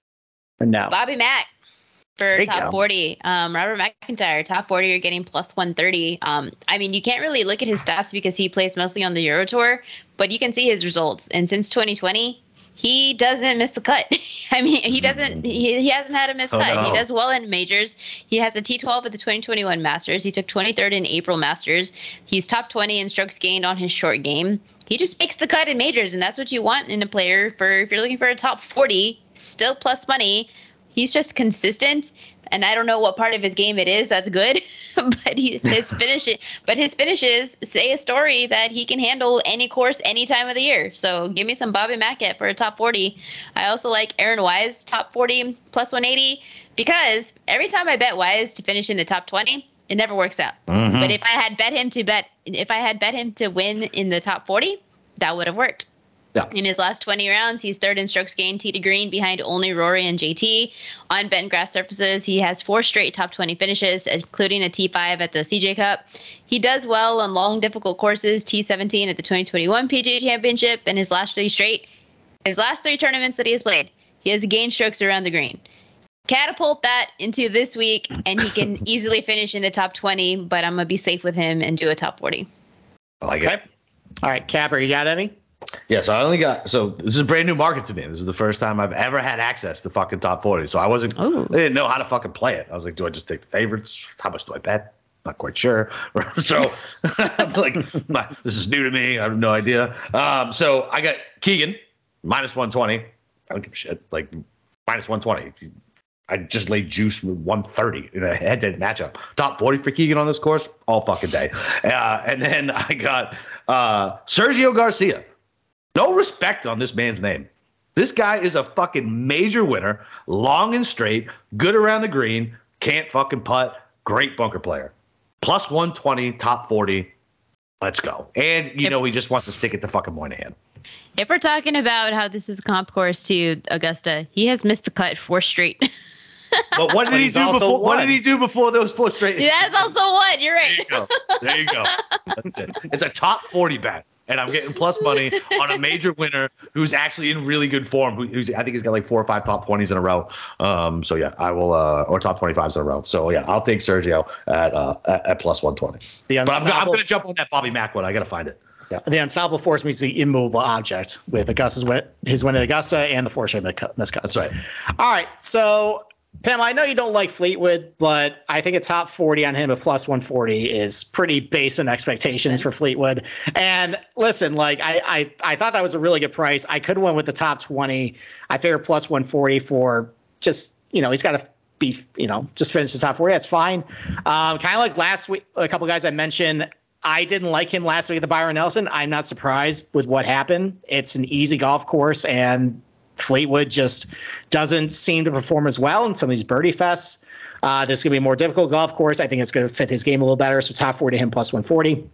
or no? Bobby Mack for There you top go. forty. Um, Robert McIntyre, top forty, you're getting plus one thirty. Um, I mean, you can't really look at his stats because he plays mostly on the Euro Tour, but you can see his results. And since twenty twenty, he doesn't miss the cut. I mean, he doesn't, he, he hasn't had a missed Oh, cut. no. He does well in majors. He has a T twelve at the twenty twenty-one Masters. He took twenty-third in April Masters. He's top twenty in strokes gained on his short game. He just makes the cut in majors, and that's what you want in a player for if you're looking for a top forty, still plus money. He's just consistent, and I don't know what part of his game it is that's good, but he, his finish, but his finishes say a story that he can handle any course, any time of the year. So give me some Bobby Mackett for a top forty. I also like Aaron Wise, top forty plus one eighty, because every time I bet Wise to finish in the top twenty, it never works out. Mm-hmm. But if I had bet him to bet, if I had bet him to win in the top forty, that would have worked. Yeah. In his last twenty rounds, he's third in strokes gained tee to green behind only Rory and J T. On bent grass surfaces, he has four straight top twenty finishes, including a T five at the C J Cup. He does well on long, difficult courses, T seventeen at the twenty twenty-one P G A Championship, and his last three straight, his last three tournaments that he has played, he has gained strokes around the green. Catapult that into this week, and he can easily finish in the top twenty, but I'm going to be safe with him and do a top forty. I like Okay. it. All right, Capper, you got any? Yeah, so I only got so this is a brand new market to me. This is the first time I've ever had access to fucking top forty. So I wasn't Ooh. I didn't know how to fucking play it. I was like, do I just take the favorites? How much do I bet? Not quite sure. So like my, this is new to me. I have no idea. Um, so I got Keegan minus one twenty. I don't give a shit. Like minus one twenty. I just laid juice with one thirty in a head-to-head matchup. Top forty for Keegan on this course all fucking day. Uh, and then I got uh, Sergio Garcia. No respect on this man's name. This guy is a fucking major winner, long and straight, good around the green, can't fucking putt, great bunker player. Plus one twenty, top forty. Let's go. And, you Yep. know, he just wants to stick it to fucking Moynihan. If we're talking about how this is a comp course to Augusta, he has missed the cut four straight. But what did But he he's do also before? What won. did he do before those four straight? That's also one. You're There right. you go. There you go. That's it. It's a top forty bet, and I'm getting plus money on a major winner who's actually in really good form. Who, who's I think he's got like four or five top twenties in a row. Um, so yeah, I will, uh, or top twenty-fives in a row. So yeah, I'll take Sergio at uh, at, at plus one twenty. The But I'm, I'm unstoppable, going to jump on that Bobby Mack one. I got to find it. the unstoppable force meets the immovable object with Augusta's win, his win at Augusta and the four straight miscuts. That's right. All right, so Pam, I know you don't like Fleetwood, but I think a top forty on him at plus one forty is pretty basement expectations for Fleetwood. And listen, like I, I, I thought that was a really good price. I could have went with the top twenty. I figure plus one forty for just, you know, he's got to be, you know, just finish the top forty. That's fine. Um, kind of like last week, a couple guys I mentioned. I didn't like him last week at the Byron Nelson. I'm not surprised with what happened. It's an easy golf course, and Fleetwood just doesn't seem to perform as well in some of these birdie fests. Uh, this is going to be a more difficult golf course. I think it's going to fit his game a little better. So top forty to him plus one forty.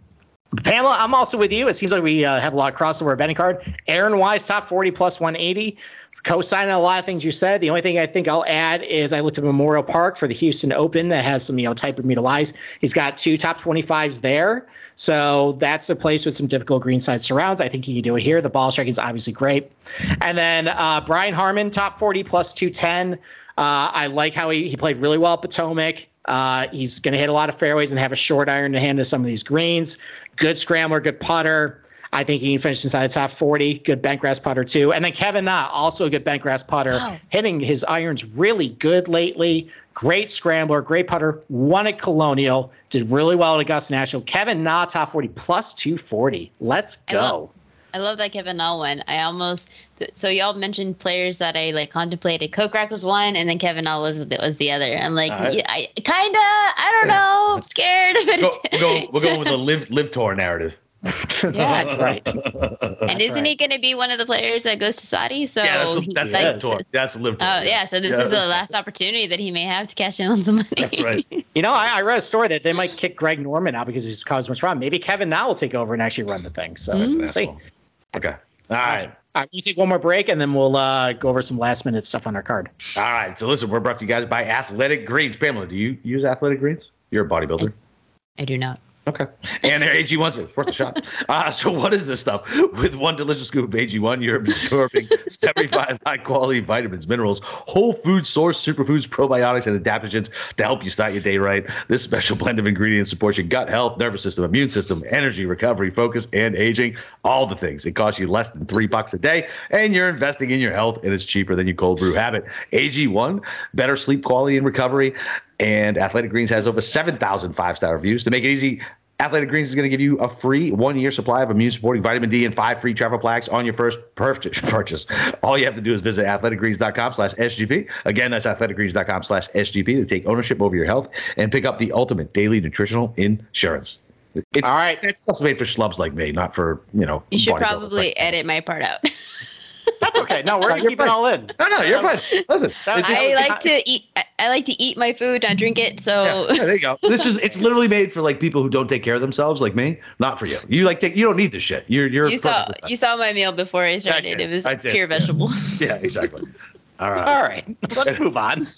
Pamela, I'm also with you. It seems like we uh, have a lot of crossover betting card. Aaron Wise, top forty plus one eighty. Co-signing a lot of things you said. The only thing I think I'll add is I looked at Memorial Park for the Houston Open that has some, you know, type of Bermuda Wise. He's got two top twenty-fives there. So that's a place with some difficult greenside surrounds. I think he can do it here. The ball striking is obviously great. And then uh, Brian Harman, top forty plus two ten. Uh, I like how he, he played really well at Potomac. Uh, he's going to hit a lot of fairways and have a short iron to hand to some of these greens. Good scrambler, good putter. I think he can finish inside the top forty. Good bentgrass putter, too. And then Kevin Na, also a good bentgrass putter, wow. hitting his irons really good lately. Great scrambler, great putter. Won at Colonial. Did really well at Augusta National. Kevin Na, top forty, plus two forty. Let's go. I love, I love that Kevin Na one. I almost – so y'all mentioned players that I, like, contemplated. Kokrak was one, and then Kevin Na was, was the other. I'm like, right. yeah, I kind of – I don't know. I'm scared. But go, we'll, go, we'll go with the live, live tour narrative. Yeah, that's right. And that's isn't right. he going to be one of the players that goes to Saudi? So yeah, that's, that's like, live tour. That's a live tour. Oh yeah, so this yeah. is the last opportunity that he may have to cash in on some money. That's right. You know, I, I read a story that they might kick Greg Norman out because he's caused much problem. Maybe Kevin Na will take over and actually run the thing. So mm-hmm. we'll see. Okay. All right. All right. We'll take one more break and then we'll uh, go over some last minute stuff on our card. All right. So listen, we're brought to you guys by Athletic Greens. Pamela, do you use Athletic Greens? You're a bodybuilder. I, I do not. Okay. And their A G one's it. Worth a shot. Uh, so what is this stuff? With one delicious scoop of A G one, you're absorbing seventy-five high-quality vitamins, minerals, whole food source, superfoods, probiotics, and adaptogens to help you start your day right. This special blend of ingredients supports your gut health, nervous system, immune system, energy, recovery, focus, and aging. All the things. It costs you less than three bucks a day, and you're investing in your health, and it's cheaper than your cold brew habit. A G one, better sleep quality and recovery. And Athletic Greens has over seven thousand five-star reviews. To make it easy, Athletic Greens is going to give you a free one-year supply of immune-supporting vitamin D and five free travel plaques on your first purchase. All you have to do is visit athleticgreens.com slash SGP. Again, that's athleticgreens.com slash SGP to take ownership over your health and pick up the ultimate daily nutritional insurance. It's, all right. That stuff's made for schlubs like me, not for, you know. You should probably edit my part out. That's okay. No, we're no, gonna keep fine. it all in. No, no, you're fine. Listen, that, I like to eat. I like to eat my food, not drink it. So yeah, yeah, there you go. This is it's literally made for like people who don't take care of themselves, like me. Not for you. You like take. You don't need this shit. You're you're. You saw you saw my meal before I started. It was pure vegetable. Yeah, exactly. All right. All right. Let's move on.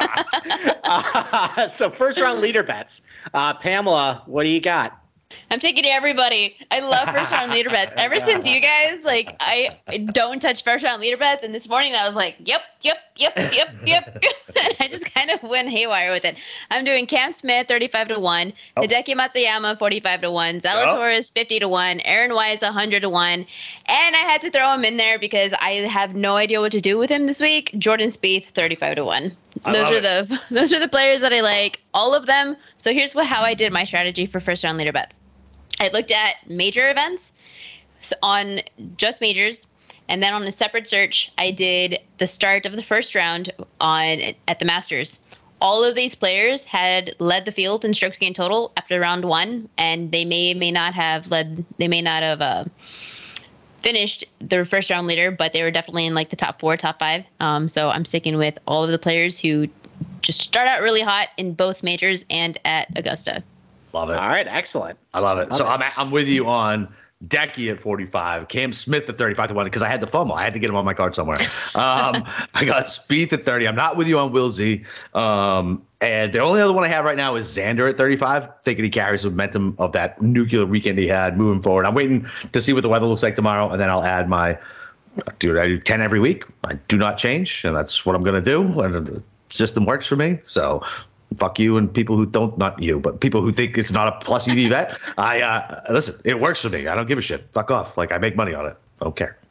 uh, so first round leader bets. Uh, Pamela, what do you got? I'm taking everybody. I love first round leader bets. Ever since you guys, like, I don't touch first round leader bets. And this morning I was like, yep, yep, yep, yep, yep. And I just kind of went haywire with it. I'm doing Cam Smith, thirty-five to one. Oh. Hideki Matsuyama, forty-five to one. Zalatoris, oh. fifty to one. Aaron Wise, one hundred to one. And I had to throw him in there because I have no idea what to do with him this week. Jordan Spieth, thirty-five to one. I Those are it. the those are the players that I like, all of them. So here's what how I did my strategy for first round leader bets. I looked at major events on just majors, and then on a separate search, I did the start of the first round on at the Masters. All of these players had led the field in strokes gained total after round one, and they may may not have led. They may not have uh, finished their first round leader, but they were definitely in like the top four, top five. Um, so I'm sticking with all of the players who just start out really hot in both majors and at Augusta. Love it. All right, excellent. I love it. Love so it. I'm I'm with you on Decky at forty-five, Cam Smith at thirty-five to one because I had the FOMO. I had to get him on my card somewhere. Um, I got Spieth at thirty. I'm not with you on Will Z. Um, and the only other one I have right now is Xander at thirty-five, thinking he carries the momentum of that nuclear weekend he had moving forward. I'm waiting to see what the weather looks like tomorrow, and then I'll add my dude. I do ten every week. I do not change, and that's what I'm going to do. And the system works for me. So fuck you and people who don't, not you, but people who think it's not a plus E V bet. I uh, listen, it works for me. I don't give a shit. Fuck off. Like I make money on it. I don't care.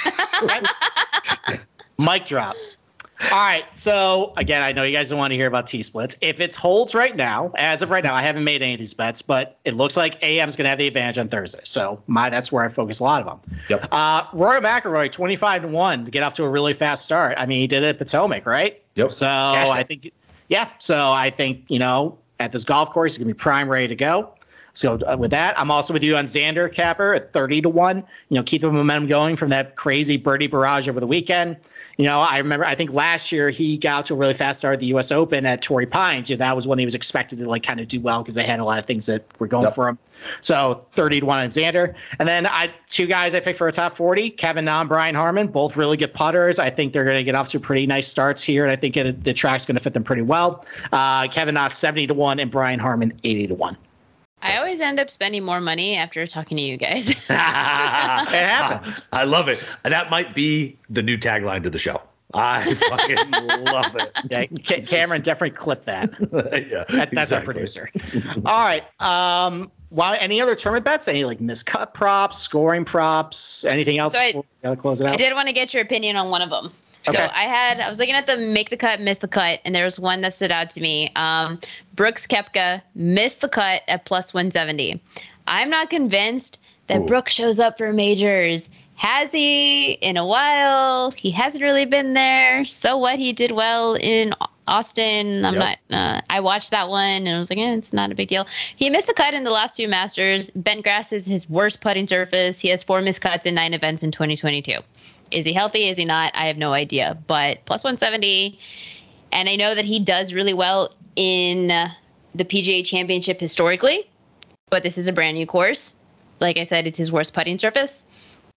Mic drop. All right. So again, I know you guys don't want to hear about T splits. If it holds right now, as of right now, I haven't made any of these bets, but it looks like A M's going to have the advantage on Thursday. So my that's where I focus a lot of them. Yep. Uh, Rory McIlroy, twenty-five to one to get off to a really fast start. I mean, he did it at Potomac, right? Yep. So Cash I think. Yeah, so I think, you know, at this golf course, he's going to be prime ready to go. So uh, with that, I'm also with you on Xander Capper at thirty to one. You know, keep the momentum going from that crazy birdie barrage over the weekend. You know, I remember, I think last year he got out to a really fast start at the U S Open at Torrey Pines. You know, that was when he was expected to like kind of do well because they had a lot of things that were going Yep. for him. So thirty to one on Xander. And then I two guys I picked for a top forty, Kevin Na and Brian Harman, both really good putters. I think they're going to get off to pretty nice starts here, and I think it, the track's going to fit them pretty well. Uh, Kevin Na seventy to one and Brian Harman eighty to one. I always end up spending more money after talking to you guys. It happens. I love it. That might be the new tagline to the show. I fucking love it. Yeah, Ca- Cameron, definitely clip that. yeah, That, that's our exactly. producer. All right. Um, wow, any other tournament bets? Any like miscut props, scoring props, anything else? So I- before we gotta close it I out. did want to get your opinion on one of them. Okay. So I had, I was looking at the make the cut, miss the cut, and there was one that stood out to me. Um, Brooks Koepka missed the cut at plus one seventy. I'm not convinced that Ooh. Brooks shows up for majors. Has he in a while? He hasn't really been there. So what? He did well in Austin. I'm Yep. not, uh, I watched that one and I was like, eh, it's not a big deal. He missed the cut in the last two Masters. Bent grass is his worst putting surface. He has four missed cuts in nine events in twenty twenty-two. Is he healthy? Is he not? I have no idea. But plus one seventy. And I know that he does really well in uh, the P G A Championship historically. But this is a brand new course. Like I said, it's his worst putting surface.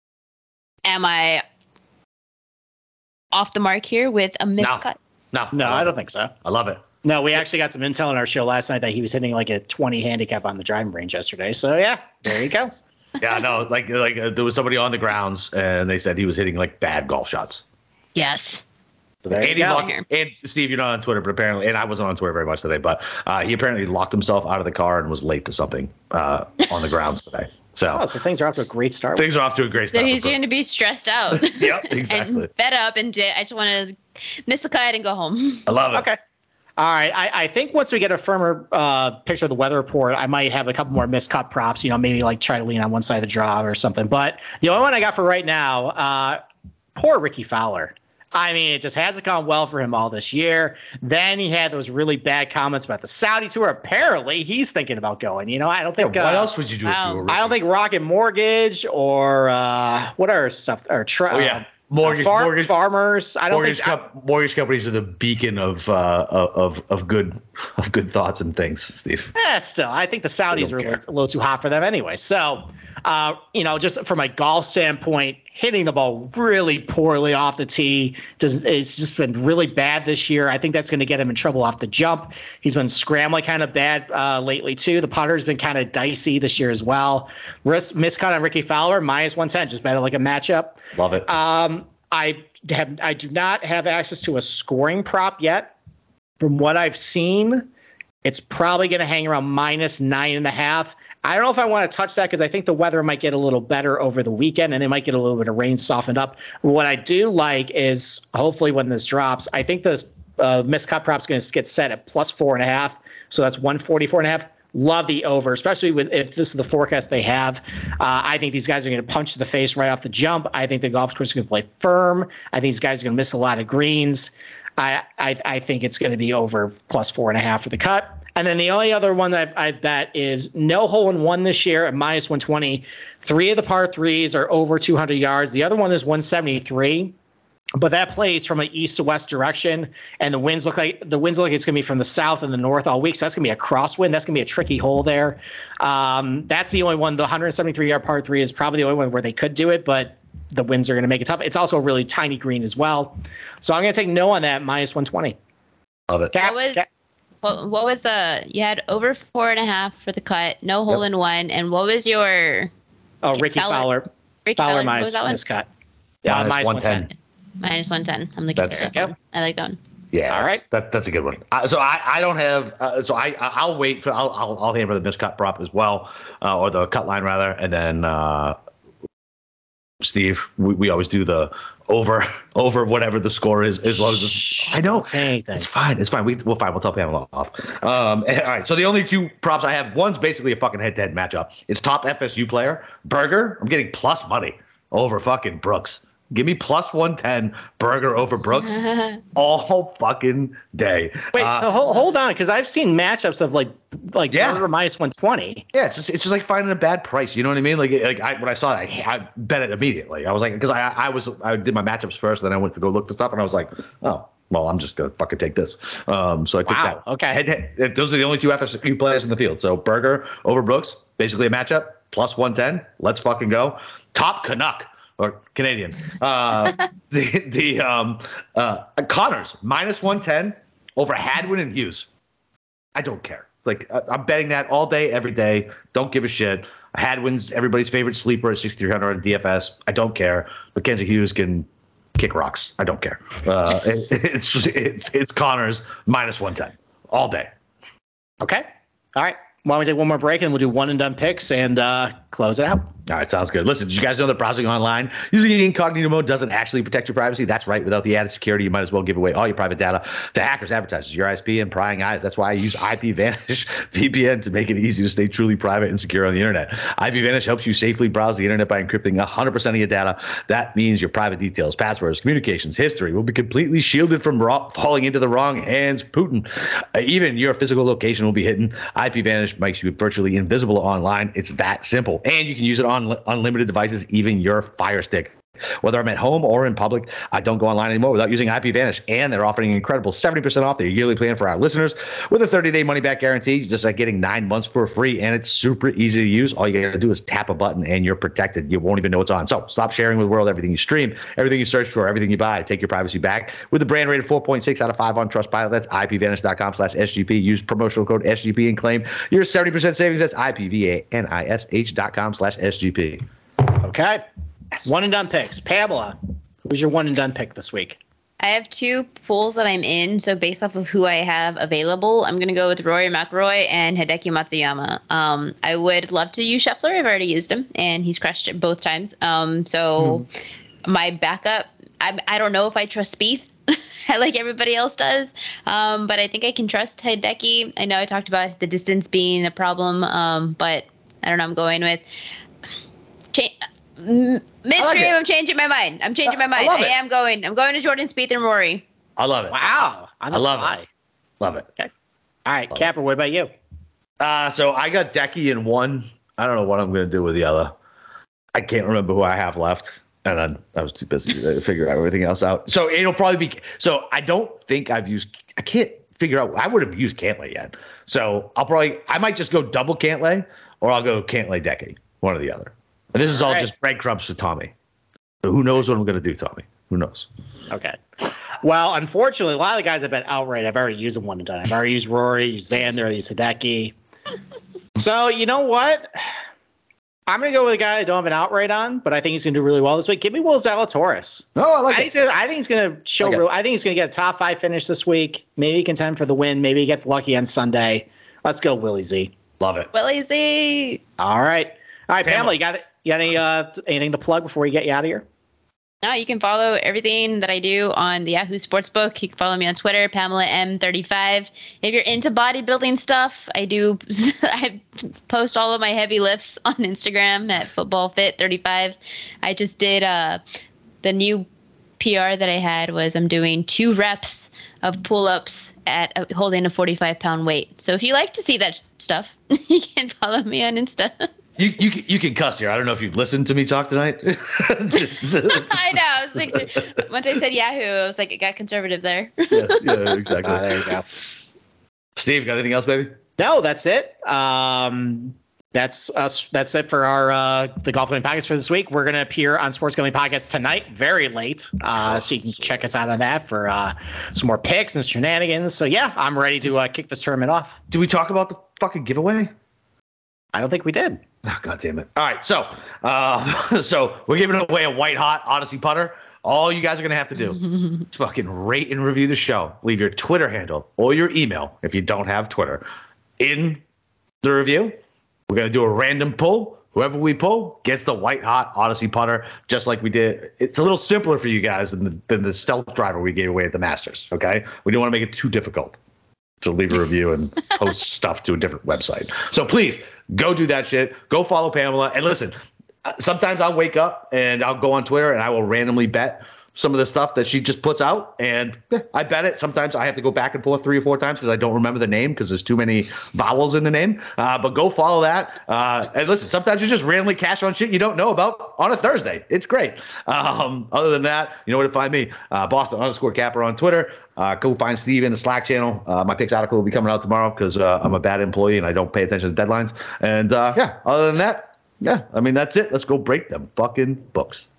Am I off the mark here with a missed No. cut? No, No, I don't think so. I love it. No, we actually got some intel on our show last night that he was hitting like a twenty handicap on the driving range yesterday. So yeah, there you go. Yeah, no, like like uh, there was somebody on the grounds and they said he was hitting like bad golf shots. Yes. So there And, you he go. locked, and Steve, you're not on Twitter, but apparently, and I wasn't on Twitter very much today, but uh, he apparently locked himself out of the car and was late to something uh, on the grounds today. So Oh, so things are off to a great start. things are off to a great So start. he's for- going to be stressed out. Yep, exactly. And fed up and di- I just want to miss the cut and go home. I love it. Okay. All right. I, I think once we get a firmer uh, picture of the weather report, I might have a couple more miscut props, you know, maybe like try to lean on one side of the draw or something. But the only one I got for right now, uh, poor Ricky Fowler. I mean, it just hasn't gone well for him all this year. Then he had those really bad comments about the Saudi tour. Apparently, he's thinking about going. You know, I don't Yeah, think. what uh, else would you do wow. if you were I don't think Rocket Mortgage or uh, what are stuff or tra- Oh, yeah. Mortgage, farm, mortgage, farmers. I don't mortgage, think. com- mortgage companies are the beacon of uh, of of good of good thoughts and things, Steve. Eh, still, I think the Saudis don't are a care. little, a little too hot for them anyway. So, uh, you know, just from a golf standpoint, hitting the ball really poorly off the tee, does it's just been really bad this year. I think that's going to get him in trouble off the jump. He's been scrambling kind of bad uh, lately too. The putter's been kind of dicey this year as well. Risk miscut on Ricky Fowler minus one ten, just better like a matchup. Love it. Um, I have I do not have access to a scoring prop yet. From what I've seen, it's probably going to hang around minus nine and a half. I don't know if I want to touch that because I think the weather might get a little better over the weekend and they might get a little bit of rain softened up. What I do like is hopefully when this drops, I think the uh, miscut prop is going to get set at plus four and a half. So that's one forty-four and a half. Love the over, especially with if this is the forecast they have. Uh, I think these guys are going to punch to the face right off the jump. I think the golf course is going to play firm. I think these guys are going to miss a lot of greens. I, I I think it's going to be over plus four and a half for the cut. And then the only other one that I bet is no hole in one this year at minus one twenty. Three of the par threes are over two hundred yards. The other one is one seventy-three. But that plays from an east to west direction, and the winds look like the winds look like it's going to be from the south and the north all week. So that's going to be a crosswind. That's going to be a tricky hole there. Um, that's the only one. The one seventy-three yard par three is probably the only one where they could do it, but the winds are going to make it tough. It's also a really tiny green as well. So I'm going to take no on that minus one twenty. Love it. Cap, What was- Cap- What, what was the, you had over four and a half for the cut, no hole Yep. in one. And what was your oh, Ricky Fowler- Fowler. Ricky Fowler Fowler, what minus was that one? miscut. Yeah, Minus minus one one ten. ten. Minus one ten. I'm looking That's- for that one. I like that one. Yeah, All that's- right. That that's a good one. Uh, so I, I don't have. Uh, so I I- I'll wait for. I'll I'll, I'll hammer the miscut prop as well, uh, or the cut line rather, and then uh, Steve, we, we always do the over over whatever the score is as long as it's, I know. Don't say anything. It's fine. It's fine. We, we'll fine. We'll tell Pamela off. Um, and- all right. So the only two props I have, one's basically a fucking head-to-head matchup. It's top F S U player Berger. I'm getting plus money over fucking Brooks. Give me plus one ten Berger over Brooks all fucking day. Wait, Uh, so hold, hold on, because I've seen matchups of like like Yeah. Berger minus one twenty. Yeah, it's just, it's just like finding a bad price. You know what I mean? Like, like I, when I saw it, I, I bet it immediately. I was like, because I, I was, I did my matchups first, then I went to go look for stuff, and I was like, oh, well, I'm just gonna fucking take this. Um, so I took Wow, that. okay. Head, head, those are the only two F S U players in the field. So Berger over Brooks, basically a matchup, plus one ten. Let's fucking go. Top Canuck or Canadian. Uh, the the um, uh, Connors minus one ten over Hadwin and Hughes. I don't care. Like I- I'm betting that all day, every day. Don't give a shit. Hadwin's everybody's favorite sleeper at sixty-three hundred on D F S. I don't care. Mackenzie Hughes can kick rocks. I don't care. Uh, it, it's it's it's Connors minus one ten all day. Okay. All right. Why don't we take one more break and we'll do one and done picks and uh, close it out. All right, sounds good. Listen, did you guys know that browsing online using incognito mode doesn't actually protect your privacy? That's right. Without the added security, you might as well give away all your private data to hackers, advertisers, your I S P, and prying eyes. That's why I use IPVanish V P N to make it easy to stay truly private and secure on the internet. IPVanish helps you safely browse the internet by encrypting one hundred percent of your data. That means your private details, passwords, communications, history will be completely shielded from raw, falling into the wrong hands. Putin. Uh, even your physical location will be hidden. IPVanish makes you virtually invisible online. It's that simple. And you can use it on unlimited devices, even your Fire Stick. Whether I'm at home or in public, I don't go online anymore without using IPVanish. And they're offering an incredible seventy percent off their yearly plan for our listeners with a thirty-day money-back guarantee, just like getting nine months for free. And it's super easy to use. All you got to do is tap a button and you're protected. You won't even know it's on. So stop sharing with the world everything you stream, everything you search for, everything you buy. Take your privacy back with a brand rated four point six out of five on Trustpilot. That's IPVanish.com slash SGP. Use promotional code S G P and claim your seventy percent savings. That's IPVanish dot com slash S G P. Okay. One and done picks. Pamela, who's your one and done pick this week? I have two pools that I'm in, so based off of who I have available, I'm going to go with Rory McIlroy and Hideki Matsuyama. Um, I would love to use Scheffler. I've already used him, and he's crushed it both times. Um, so hmm. my backup, I, I don't know if I trust Spieth like everybody else does, um, but I think I can trust Hideki. I know I talked about the distance being a problem, um, but I don't know. I'm going with cha- midstream. Like I'm changing my mind. I'm changing my mind. I, I am going. I'm going to Jordan Spieth and Rory. I love it. Wow. I love fly. it. Love it. Okay. All right, love Capper, what about you? Uh, so I got Decky in one. I don't know what I'm going to do with the other. I can't remember who I have left. And then I was too busy to figure out everything else out. So it'll probably be. So I don't think I've used. I can't figure out. I would have used Cantlay yet. So I'll probably. I might just go double Cantlay, or I'll go Cantlay Decky. One or the other. And this is all, all right. just breadcrumbs for Tommy. So who knows what I'm going to do, Tommy? Who knows? Okay. Well, unfortunately, a lot of the guys I've bet outright, I've already used them one and done. I've already used Rory, used Xander, used Hideki. So you know what? I'm going to go with a guy I don't have an outright on, but I think he's going to do really well this week. Give me Will Zalatoris. Oh, I like I it. Think I think he's going to show okay. real. I think he's going to get a top five finish this week. Maybe contend for the win. Maybe he gets lucky on Sunday. Let's go, Willie Z. Love it. Willie Z. All right. All right, Pamela, Pamela, you got it. You got any uh, anything to plug before we get you out of here? No, you can follow everything that I do on the Yahoo Sportsbook. You can follow me on Twitter, Pamela M thirty-five. If you're into bodybuilding stuff, I do. I post all of my heavy lifts on Instagram at Football Fit thirty-five. I just did uh, the new P R that I had was I'm doing two reps of pull-ups at uh, holding a forty-five pound weight. So if you like to see that stuff, you can follow me on Insta. You you you can cuss here. I don't know if you've listened to me talk tonight. I know. I was like, once I said Yahoo, I was like, it got conservative there. yeah, yeah, exactly. Uh, there you go. Steve, got anything else, baby? No, that's it. Um, that's us. That's it for our uh, the Golf Gambling Podcast for this week. We're going to appear on Sports Gambling Podcast tonight, very late. Uh, so you can check us out on that for uh, some more picks and shenanigans. So yeah, I'm ready to uh, kick this tournament off. Did we talk about the fucking giveaway? I don't think we did. Oh, God damn it. All right. So, uh, so we're giving away a white hot Odyssey putter. All you guys are going to have to do is fucking rate and review the show. Leave your Twitter handle or your email if you don't have Twitter in the review. We're going to do a random pull. Whoever we pull gets the white hot Odyssey putter, just like we did. It's a little simpler for you guys than the, than the stealth driver we gave away at the Masters. Okay. We don't want to make it too difficult to leave a review and post stuff to a different website. So please go do that shit. Go follow Pamela. And listen, sometimes I'll wake up and I'll go on Twitter and I will randomly bet some of the stuff that she just puts out, and yeah, I bet it. Sometimes I have to go back and forth three or four times because I don't remember the name because there's too many vowels in the name. Uh, but go follow that. Uh, and listen, sometimes you just randomly cash on shit you don't know about on a Thursday. It's great. Um, other than that, you know where to find me. Uh, Boston underscore Capper on Twitter. Uh, go find Steve in the Slack channel. Uh, my picks article will be coming out tomorrow because uh, I'm a bad employee and I don't pay attention to deadlines. And uh, yeah, other than that, yeah, I mean, that's it. Let's go break them fucking books.